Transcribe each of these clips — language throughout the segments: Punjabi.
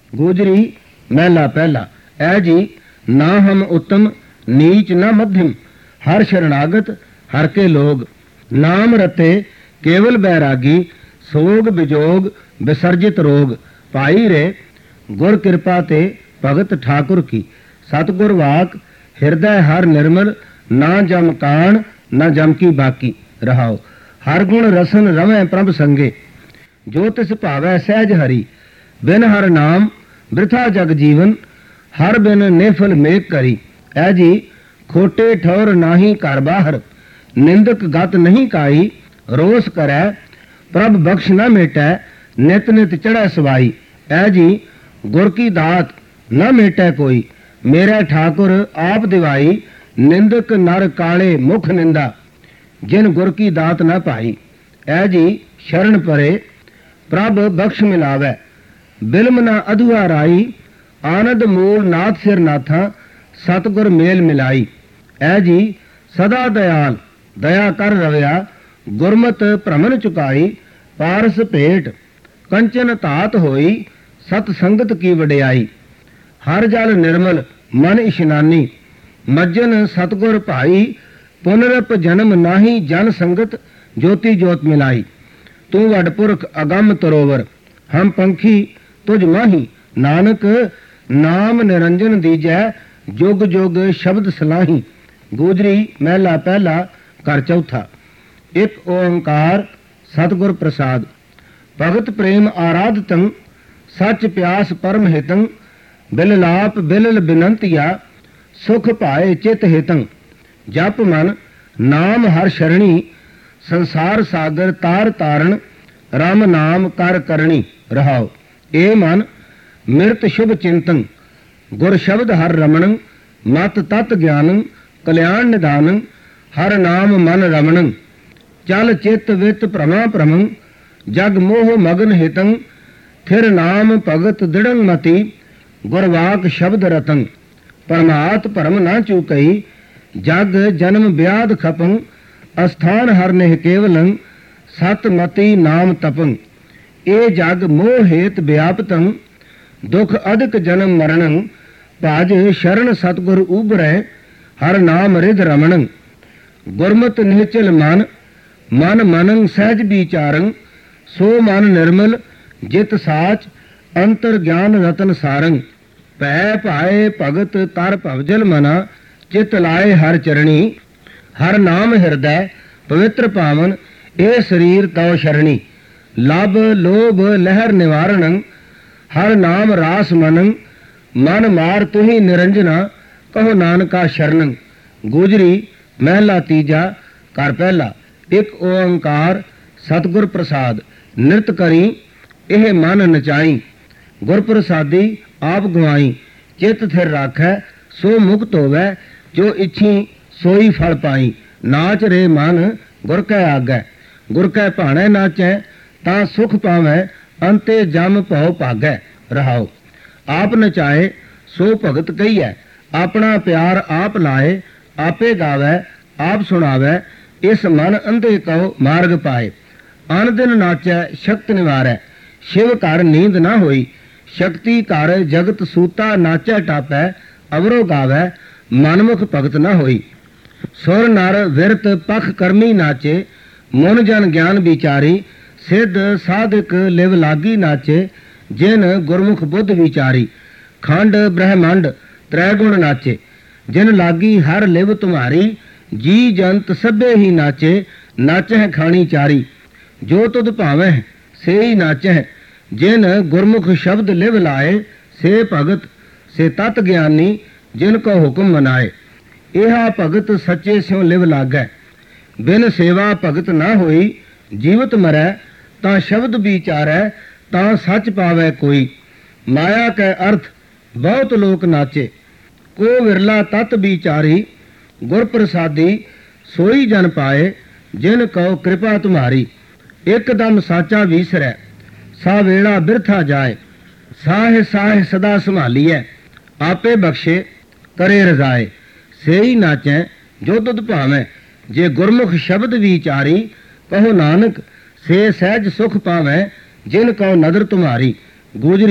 गुजरी महला पहला। ऐ जी ना हम उत्तम नीच न मध्यम, हर शरणागत हर के लोग। नाम रते केवल बैरागी, सोग बिजोग विसर्जित रोग। पाई रे गुर कृपा ते भगत ठाकुर की, सतगुर वाक हृदय हर निर्मल। ना जम कान न जम की बाकी। रहाओ हर गुण रसन रवै प्रभ संगे, जो तिस भावै सहज हरि। बिन हर नाम वृथा जग जीवन, हर बिन नेफल मेघ करी। ऐ जी खोटे ठौर नाही घर बाहर, निंदक गत नहीं काई। रोस करै प्रभ बख्श न मेटै, नित नित चढ़ै सवाई। ऐ जी गुर की दात न मेटै कोई, मेरा ठाकुर आप दिवाई। निंदक नर काले मुख निंदा, जिन गुर की दात न पाई। ऐ जी शरण परे प्रभ बख्श मिलावै, बिलम न अधुआ राई। आनंद मूल नाथ सिर नाथा, सतगुर मेल मिलाई। ऐ जी सदा दयाल दया कर रवया, गुरमत भ्रमन चुकाई। पारस भेट कंचन धात होई, सत संगत की वडियाई। हर जल निर्मल मन इशनानी, मज्जन सतगुर भाई। पुनरप जन्म नाही जन संगत, ज्योति ज्योत मिलाई। तू वडपुरख अगम तरोवर, हम पंखी तुझ माही। नानक नाम निरंजन दीजै, जुग जुग शब्द सलाही। गुजरी महला पहला घर चौथा। एक ओंकार सतगुर प्रसाद। भगत प्रेम आराधतं, सच प्यास परम हितं। बिललाप बिलल बिनंतिया, सुख पाए चित हितं। जप मन नाम हर शरणी, संसार सागर तार तारण। राम नाम कर करणी। रहाओ ए मन मृत शुभ चिंतन, गुर शब्द हर रमण। मत तत् ज्ञान कल्याण निधान, हर नाम मन रमण। चल चित वित भ्रमा भ्रमं, जग मोह मगन हितं। थिर नाम भगत दृढ़ मति, गुरवाक शब्द रतन। परमात परम न चूकई, जग जन्म व्याध खपं। अस्थान हर नेह केवलं, सतमति नाम तपं। ए जग मोह हेत व्यापतं, दुख अधिक जन्म मरणं। भज शरण सतगुर उबरै, हर नाम रिध रमणं। गुरमत निश्चल मन, मन मनंग सहज विचारं। सो मन निर्मल जित साच, अंतर ज्ञान रतन सारंग। भै भाए भगत तर भवजल मना, चित लाए हर चरणी। हर नाम हृदय पवित्र पावन, ए शरीर तव शरणी। लब लोभ लहर निवारणं, हर नाम रास मनंग। मन मार तुही निरंजना, कहो नानका शरणं। गुजरी महला तीजा घर पहला। एक ओंकार सतगुर प्रसाद। निरत करी एह मन नचाई, गुर प्रसादी आप गवाई। चित थिर राखै सो मुक्त होवै, जो इच्छी सोई फल पाई। नाच रे मन गुर कै आगै, गुर कै भाणै नाचै। तां सुख पावै, अंते जम भौ भागै। रहाओ आप नचाए सो भगत कहिए, अपना प्यार आप लाए। आपे गावै आप सुनावै, इस मन अंधे कहो मार्ग पाए। अन दिन नाचै शक्त निवारै, शिव घर नींद न होई। शक्ति घर जगत सूता, नाचै टापै अवरो गावै। मनमुख भगत न होई। सुर नर विरत पख कर्मी नाचे, मुन जन ज्ञान विचारी। सिद्ध साधक लिव लागी नाचे, जिन गुरमुख बुद्ध विचारी। खंड ब्रह्मंड त्रैगुण नाचे, जिन लागी हर लिव तुम्हारी। जी जंत सभे ही नाचे, नाचै खानी चारी। जो तुद भावै से ही नाचै, जिन गुरमुख शब्द लिव लाए। से भगत से तत् ज्ञानी, जिन को हुक्म मनाए। यह भगत सच्चे स्यों लिव लागै, बिन सेवा भगत ना होई। जीवत मरै तां शब्द विचारै, तां सच पावै कोई। माया कै अर्थ बहुत लोक नाचे, को विरला तत् विचारी। गुर प्रसादी सोई जन पाए, जिन कहो कृपा तुम्हारी। एकदम साचा विसरै, सा वेला बिरथा जाए। साह साह सदा संभालिए, आपे बख्शे करे रजाए। से ही नाचै जो तुद भावै, जे गुरमुख शब्द विचारी। कहो नानक से सहज सुख पावै, जिन कहो नदर तुम्हारी। गुजरी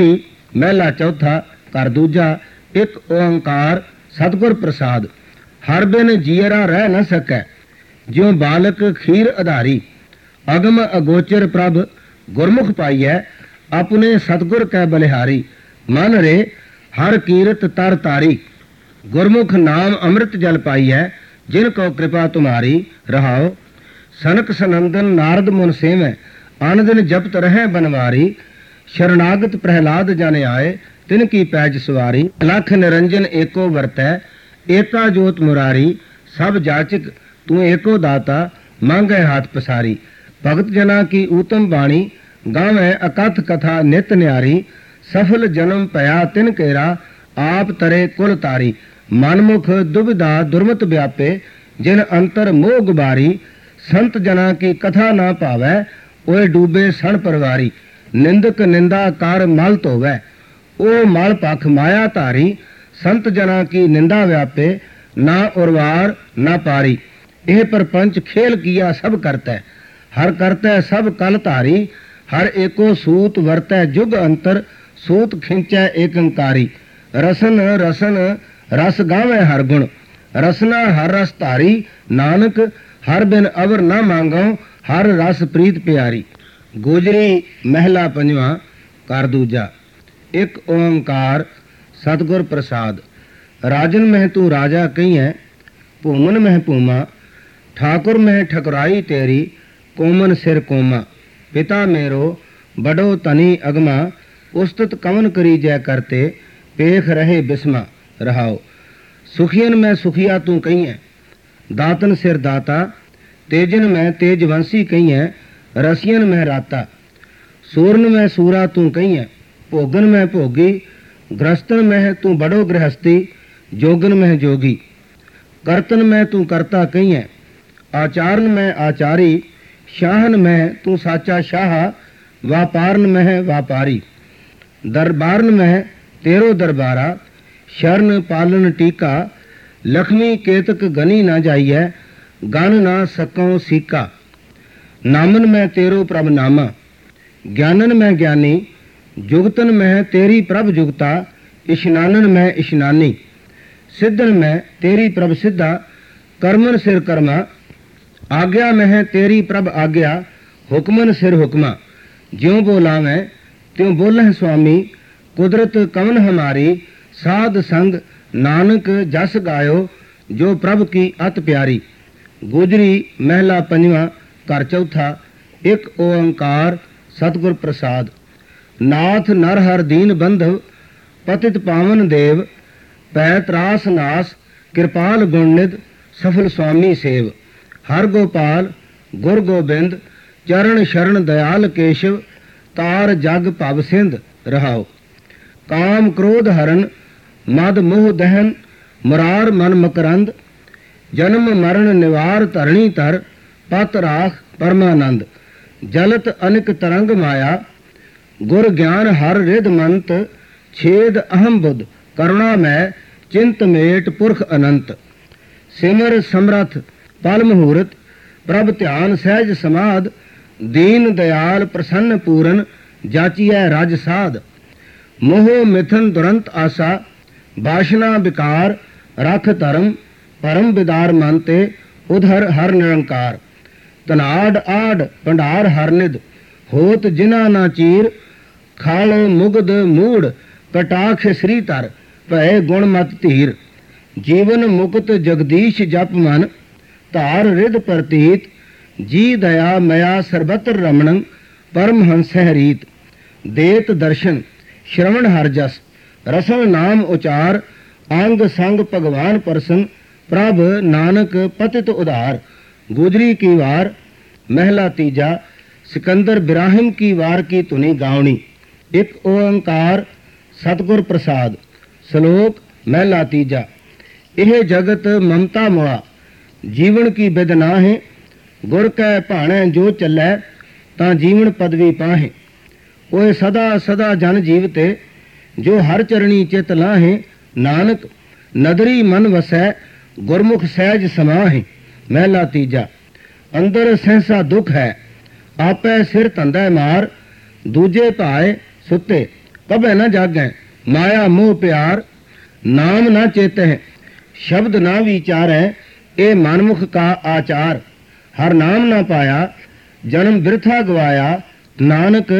ਮਹਿਲਾ ਚੌਥਾ ਘਰ ਦੂਜਾ। ਇੱਕ ਓੰਕਾਰ ਸਤਿਗੁਰ ਪ੍ਰਸਾਦ। ਹਰ ਬਿਨ ਜੀਅਰਾ ਰਹਿ ਨ ਸਕੈ, ਜਿਉ ਬਾਲਕ ਖੀਰ ਆਧਾਰੀ। ਅਗਮ ਅਗੋਚਰ ਪ੍ਰਭ ਗੁਰਮੁਖ ਪਾਈਐ, ਆਪਣੇ ਸਤਿਗੁਰ ਕੈ ਬਲਿਹਾਰੀ। ਮਨ ਰੇ ਹਰ ਕੀਰਤ ਤਰ ਤਾਰੀ, ਗੁਰਮੁਖ ਨਾਮ ਅੰਮ੍ਰਿਤ ਜਲ ਪਾਈਐ, ਜਿਨ ਕੋ ਕਿਰਪਾ ਤੁਮਾਰੀ। ਰਹਾਉ ਸਨਕ ਸਨੰਦਨ ਨਾਰਦ ਮੁਨ ਸੇਵੈ, ਆਨ ਦਿਨ ਜਪਤ ਰਹਿ ਬਨਵਾਰੀ। ਸ਼ਰਨਾਗਤ ਪ੍ਰਹਿਲਾਦ ਜਨ ਆਏ, ਤਿਨ ਕੀ ਪੈਜ ਸਵਾਰੀ। ਲਖ ਨਿਰੰਜਨ ਏਕੋ ਵਰਤੈ, ਏਕਾ ਜੋਤ ਮੁਰਾਰੀ। ਸਭ ਜਾਚਕ ਤੂੰ ਏਕੋ ਦਾਤਾ, ਮੰਗੈ ਹਾਥ ਪਸਾਰੀ। ਭਗਤ ਜਨਾ ਕੀ ਊਤਮ ਬਾਣੀ, ਗਾਵੈ ਅਕਥ ਕਥਾ ਨਿਤ ਨਿਆਰੀ। ਸਫਲ ਜਨਮ ਭਇਆ ਤਿਨ ਕੇਰਾ, ਆਪ ਤਰੇ ਕੁਲ ਤਾਰੀ। ਮਨਮੁਖ ਦੁਬਿਧਾ ਦੁਰਮਤ ਵਿਆਪੇ, ਜਿਨ ਅੰਤਰ ਮੋਹ ਗੁਬਾਰੀ। ਸੰਤ ਜਨਾ ਕੀ ਕਥਾ ਨਾ ਭਾਵੈ, ਓਏ ਡੂਬੇ ਸਣ ਪਰਵਾਰੀ। ਨਿੰਦਕ ਨਿੰਦਾ ਕਰ ਮਲ ਧੋਵੈ, ਉਹ ਮਲ ਪਖ ਮਾਇਆ ਧਾਰੀ। ਸੰਤ ਜਨਾ ਕੀ ਨਿੰਦਾ ਵਿਆਪੇ, ਨਾ ਉਰਵਾਰ ਨਾ ਪਾਰੀ। ਇਹ ਪਰਪੰਚ ਖੇਲ ਕੀਆ ਸਭ ਕਰਤੈ, ਹਰ ਕਰਤੈ ਸਭ ਕਲ ਧਾਰੀ। ਹਰ ਏਕੋ ਸੂਤ ਵਰਤੈ ਜੁਗ ਅੰਤਰ, ਸੂਤ ਖਿੰਚੈ ਏਕੰਕਾਰੀ। ਰਸਨ ਰਸਨ ਰਸ ਗਾਵੈ ਹਰ ਗੁਣ, ਰਸਨਾ ਹਰ ਰਸ ਧਾਰੀ। ਨਾਨਕ ਹਰ ਬਿਨ ਅਵਰ ਨਾ ਮੰਗਉ, ਹਰ ਰਸ ਪ੍ਰੀਤ ਪਿਆਰੀ। ਗੋਜਰੀ ਮਹਿਲਾ ਪੰਜਵਾਂ ਘਰ ਦੂਜਾ। ਇੱਕ ਓੰਕਾਰ ਸਤਿਗੁਰ ਪ੍ਰਸਾਦ। ਰਾਜਨ ਮਹਿ ਤੂੰ ਰਾਜਾ ਕਹੀਐ, ਭੂਮਨ ਮਹਿ ਭੂਮਾ। ਠਾਕੁਰ ਮਹਿ ਠਕੁਰਾਈ ਤੇਰੀ, ਕੋਮਨ ਸਿਰ ਕੋਮਾ। ਪਿਤਾ ਮੇਰੋ ਬੜੋ ਤਨੀ ਅਗਮਾ, ਉਸਤਤ ਕਵਨ ਕਰੀ ਜੈ ਕਰਤੇ, ਪੇਖ ਰਹੇ ਬਿਸਮਾ। ਰਹਾਉ ਸੁਖੀਨ ਮੈਂ ਸੁਖੀਆ ਤੂੰ ਕਹੀਐ, ਦਾਤਨ ਸਿਰ ਦਾਤਾ। ਤੇਜਨ ਮੈਂ ਤੇਜਵੰਸੀ ਕਹੀਐ, ਰਸੀਅਨ ਮੈਂ ਰਾਤਾ। ਸੂਰਨ ਮੈਂ ਸੂਰਾ ਤੂੰ ਕਹੀਐ, ਭੋਗਨ ਮੈਂ ਭੋਗੀ। ਗ੍ਰਸਤਨ ਮੈਂ ਤੂੰ ਬੜੋ ਗ੍ਰਹਸਤੀ, ਜੋਗਨ ਮੈਂ ਜੋਗੀ। ਕਰਤਨ ਮੈਂ ਤੂੰ ਕਰਤਾ ਕਹੀਐ, ਆਚਾਰਨ ਮੈਂ ਆਚਾਰੀ। ਸ਼ਾਹਨ ਮੈਂ ਤੂੰ ਸਾਚਾ ਸ਼ਾਹ, ਵਾਪਾਰਨ ਮੈਂ ਵਾਪਾਰੀ। ਦਰਬਾਰਨ ਮੈਂ ਤੇਰੋ ਦਰਬਾਰਾ, ਸ਼ਰਨ ਪਾਲਨ ਟੀਕਾ। ਲਖਮੀ ਕੇਤਕ ਗਨੀ ਨਾ ਜਾਈਐ, ਗਨ ਨਾ ਸਕਉ ਸੀਕਾ। ਨਾਮਨ ਮੈਂ ਤੇਰੋ ਪ੍ਰਭ ਨਾਮਾ, ਗਿਆਨਨ ਮੈਂ ਗਿਆਨੀ। ਜੁਗਤਨ ਮੈਂ ਤੇਰੀ ਪ੍ਰਭ ਜੁਗਤਾ, ਇਸ਼ਨਾਨਨ ਮੈਂ ਇਸ਼ਨਾਨੀ। ਸਿੱਧਨ ਮੈਂ ਤੇਰੀ ਪ੍ਰਭ ਸਿੱਧਾ, ਕਰਮਨ ਸਿਰ ਕਰਮਾ। ਆਗਿਆ ਮੈਂ ਤੇਰੀ ਪ੍ਰਭ ਆਗਿਆ, ਹੁਕਮਨ ਸਿਰ ਹੁਕਮਾ। ਜਿਉ ਬੋਲਾਵੈਂ ਤਿਉ ਬੋਲਹਿ ਸੁਆਮੀ, ਕੁਦਰਤ ਕਵਨ ਹਮਾਰੀ। ਸਾਧ ਸੰਗ ਨਾਨਕ ਜਸ ਗਾਇਓ, ਜੋ ਪ੍ਰਭ ਕੀ ਅਤ ਪਿਆਰੀ। ਗੋਜਰੀ ਮਹਿਲਾ ਪੰਜਵਾਂ ਘਰ ਚੌਥਾ। ਇੱਕ ਓੰਕਾਰ ਸਤਿਗੁਰ ਪ੍ਰਸਾਦ। ਨਾਥ ਨਰ ਹਰ ਦੀਨ ਬੰਧਵ, ਪਤਿਤ ਪਾਵਨ ਦੇਵ। ਪੈ ਤਰਾਸ ਨਾਸ ਕਿਰਪਾਲ ਗੁਣਨਿਧ, ਸਫਲ ਸੁਆਮੀ ਸੇਵ। ਹਰ ਗੋਪਾਲ ਗੁਰ ਗੋਬਿੰਦ, ਚਰਨ ਸ਼ਰਨ ਦਇਆਲ ਕੇਸ਼ਵ। ਤਾਰ ਜਗ ਭਵ ਸਿੰਧ। ਰਹਾਉ ਕਾਮ ਕ੍ਰੋਧ ਹਰਨ, ਮਦ ਮੋਹ ਦਹਨ। ਮੁਰਾਰ ਮਨ ਮਕਰੰਦ, ਜਨਮ ਮਰਨ ਨਿਵਾਰ ਧਰਣੀ ਧਰ। ਪਤ ਰਾਖ ਪਰਮਾਨੰਦ, ਜਲਤ ਅਨਿਕ ਤਰੰਗ ਮਾਇਆ। ਗੁਰ ਗਿਆਨ ਹਰ ਰਿਧ ਮੰਤ, ਛੇਦ ਅਹਮ ਬੁੱਧ ਕਰੁਣਾ ਮੈਂ। ਚਿੰਤ ਮੇਟ ਪੁਰਖ ਅਨੰਤ, ਸਿਮਰ ਸਮਰਥ ਪਲ ਮਹੂਰਤ। ਪ੍ਰਭ ਧਿਆਨ ਸਹਿਜ ਸਮਾਧ, ਦੀਨ ਦਇਆਲ ਪ੍ਰਸੰਨ ਪੂਰਨ। ਜਾਚੀਐ ਰਜ ਸਾਧ, ਮੋਹ ਮਿਥਨ ਦੁਰੰਤ ਆਸਾ। ਬਾਸ਼ਨਾ ਵਿਕਾਰ ਰਖ ਧਰਮ, ਪਰਮ ਬਿਦਾਰ ਮਨ ਤੇ। ਉਧਰ ਹਰ ਨਿਰੰਕਾਰ, ਧਨਾੜ ਆੜ ਭੰਡਾਰ ਹਰਨਿਧ। ਹੋਤ ਜਿਨਾ ਨਾ ਚੀਰ, ਖਾਲ ਮੁਗਧ ਮੂੜ। ਕਟਾਖ ਸ੍ਰੀ ਧਰ, ਭੈ ਗੁਣ ਮਤ ਧੀਰ। ਜੀਵਨ ਮੁਕਤ ਜਗਦੀਸ਼ ਜਪ ਮਨ, ਧਾਰ ਰਿਧ ਪ੍ਰਤੀਤ। ਜੀ ਦਇਆ ਮਇਆ ਸਰਬਤਰ ਰਮਣੰ, ਪਰਮ ਹੰਸਹਿ ਰੀਤ। ਦੇਤ ਦਰਸ਼ਨ ਸ਼ਰਵਣ ਹਰ ਜਸ, ਰਸਨ ਨਾਮ ਉਚਾਰ। ਅੰਗ ਸੰਗ ਭਗਵਾਨ ਪਰਸਨ, ਪ੍ਰਭ ਨਾਨਕ ਪਤਿਤ ਉਧਾਰ। ਗੁਜਰੀ ਕੀ ਵਾਰ ਮਹਿਲਾ ਤੀਜਾ। ਸਿਕੰਦਰ ਬਿਰਾਹਿਮ ਕੀ ਵਾਰ ਕੀ ਧੁਨੀ ਗਾਉਣੀ। ਇੱਕ ਓੰਕਾਰ ਸਤਿਗੁਰ ਪ੍ਰਸਾਦ। ਸ਼ਲੋਕ ਮਹਿਲਾ ਤੀਜਾ। ਇਹ ਜਗਤ ਮਮਤਾ ਮੋਆ, ਜੀਵਨ ਕੀ ਬਿਦ ਨਾਹਿ। ਗੁਰ ਕੈ ਭਾਣੈ ਜੋ ਚੱਲੈ, ਤਾਂ ਜੀਵਨ ਪਦਵੀ ਪਾਹੇ। ਓਏ ਸਦਾ ਸਦਾ ਜਨ ਜੀਵਤੇ, ਜੋ ਹਰ ਚਰਣੀ ਚਿਤ ਲਾਹੇ। ਨਾਨਕ ਨਦਰੀ ਮਨ ਵਸੈ, ਗੁਰਮੁਖ ਸਹਿਜ ਸਮਾਹੇ। ਮਹਿਲਾ ਤੀਜਾ। ਅੰਦਰ ਸਹਿਸਾ ਦੁਖ ਹੈ, ਆਪੈ ਸਿਰ ਧੰਦਾ ਮਾਰ। ਦੂਜੇ ਭਾਏ ਸੁੱਤੇ, कबे न जागै। माया मोह प्यार नाम न चेतै, शब्द न विचारै, ए मनमुख का आचार। हर नाम न पाया जन्म बिरथा गवाया, नानक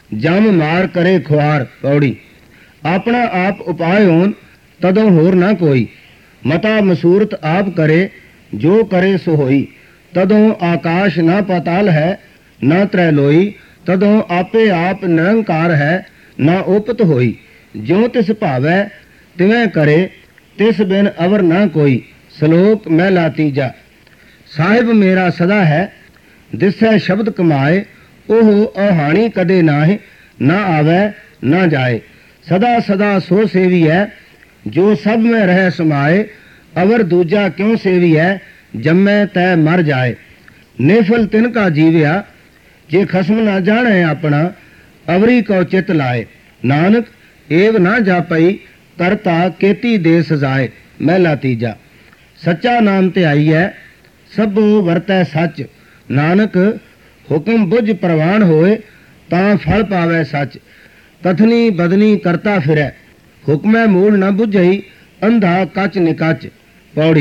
जम मार करे खुआर। पौड़ी। अपना आप उपाय होन तदों होर न कोई, मता मसूरत आप करे जो करे सो होई। तदों आकाश न पाताल है न त्रैलोई, तदों आपे आप निरंकार है न ओपत होई। ज्यों तिस भावै तिवें करे, तिस बिन अवर न कोई। श्लोक महला तीजा। साहिब मेरा सदा है, दिसै शब्द कमाए, ओह अहाणी कदे नाहि, न आवै न जाए। सदा सदा सो सेवी है, जो सब में रह समाए। अवर दूजा क्यों सेवी है, जम्मै तै मर जाए। निफल तिनका जीव्या, जे खसम न जाने अपना, अवरी को चित लाए। नानक एव न जापई, करता केती दे सजाए। महला तीजा। सच्चा नाम ध्याई है, सबो वरतै सच। नानक हुक्म बुझ प्रवान होए, तां फल पावै सच। कथनी बदनी करता फिरै, हुक्मै मूल न बुझई, अंधा कच निकच। पौड़ी।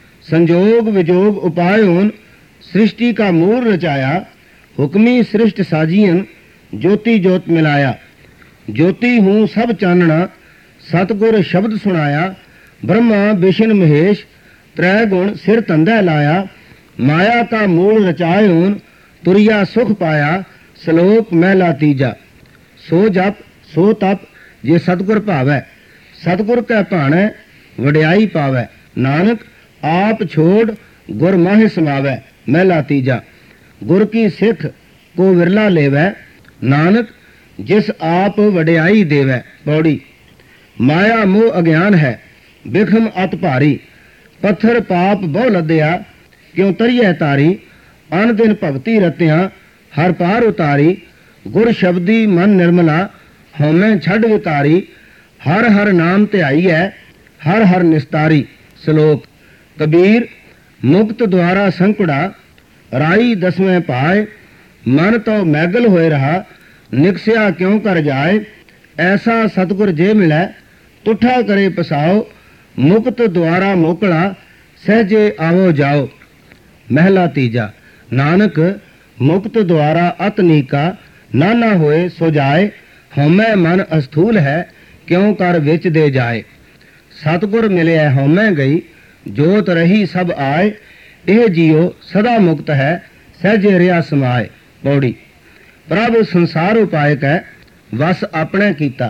संजोग विजोग उपाय होन, सृष्टि का मूल रचाया। हुक्मी सृष्ट साजियन, ज्योति ज्योत मिलाया। ज्योति हूँ सब चानना, सतगुर शब्द सुनाया। ब्रह्मा विष्णु महेश, त्रै गुण सिर तंदै लाया। माया का मूल रचाए होन, तुरिया सुख पाया। श्लोक महला तीजा। सो जप सो तप जे सतगुर भावै, सतगुर कै भाणै वड्याई पावै। नानक आप छोड़ गुर माहि समावै। महला तीजा। गुर की सिख को विरला लेवै, नानक जिस आप वड्याई देवै। पौड़ी। माया मोह अज्ञान है, बिखम अत भारी। पत्थर पाप बहु लदया, क्यों तरियै तारी। अन दिन भगति रत्या, हर पार उतारी। गुर शब्दी मन निर्मला, हौमै छड़ विकारी। हर हर नाम ध्याई है, हर हर निस्तारी। श्लोक। कबीर मुक्त द्वारा संकुड़ा, राई दसवें पाए। मन तो मैगल होए रहा, निकसिया क्यों कर जाए। ऐसा सतगुर जे मिलै, तुठा करे पसाओ। मुक्त द्वारा मोकड़ा, सहजे आवो जाओ। महला तीजा। नानक मुक्त द्वारा अत नीका, नाना होए सो जाए। हौमै मन अस्थूल है, क्यों कर विच दे जाए। सतगुर मिले हौमै गई, जोत रही सब आए। यह जियो सदा मुक्त है, सहजे रिया समाए। पौड़ी। प्रभ संसार उपाय कै, वस अपने कीता।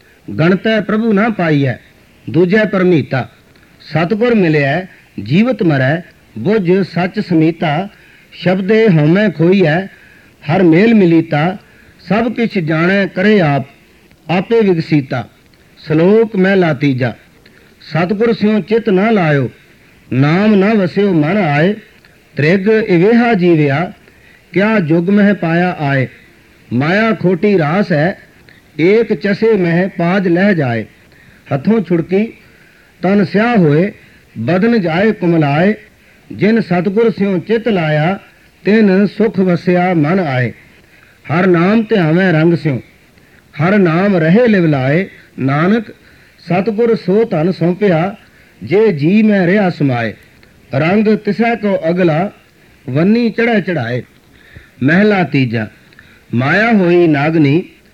गणतै प्रभु ना पाई है, दूजै परमीता। सतगुर मिले जीवत मरै, बुझ सच समीता। शब्दे हौमै खोई है, हर मेल मिलीता। सब किछ जाने करे आप, आपे विगसीता। श्लोक महला तीजा। सतगुर स्यों चित न लायो, नाम न वस्यो मन आए। त्रिग इवेहा जीव्या, क्या जुग मह पाया आए। माया खोटी रास है, एक चसे मह पाज लह जाए। हथों छुड़की तन स्याह होए, बदन जाए कुमलाए। जिन सतगुर स्यों चित लाया, तिन सुख वस्या मन आए। हर नाम ध्यावै रंग स्यों, हर नाम रहे लिवलाए। नानक सतगुर सो धन सौंपिया, जे जी मैं रिया समाए। रंग तिसै को अगला, वन्नी चढ़ै चढ़ाए। महला तीजा। माया होई नागनी,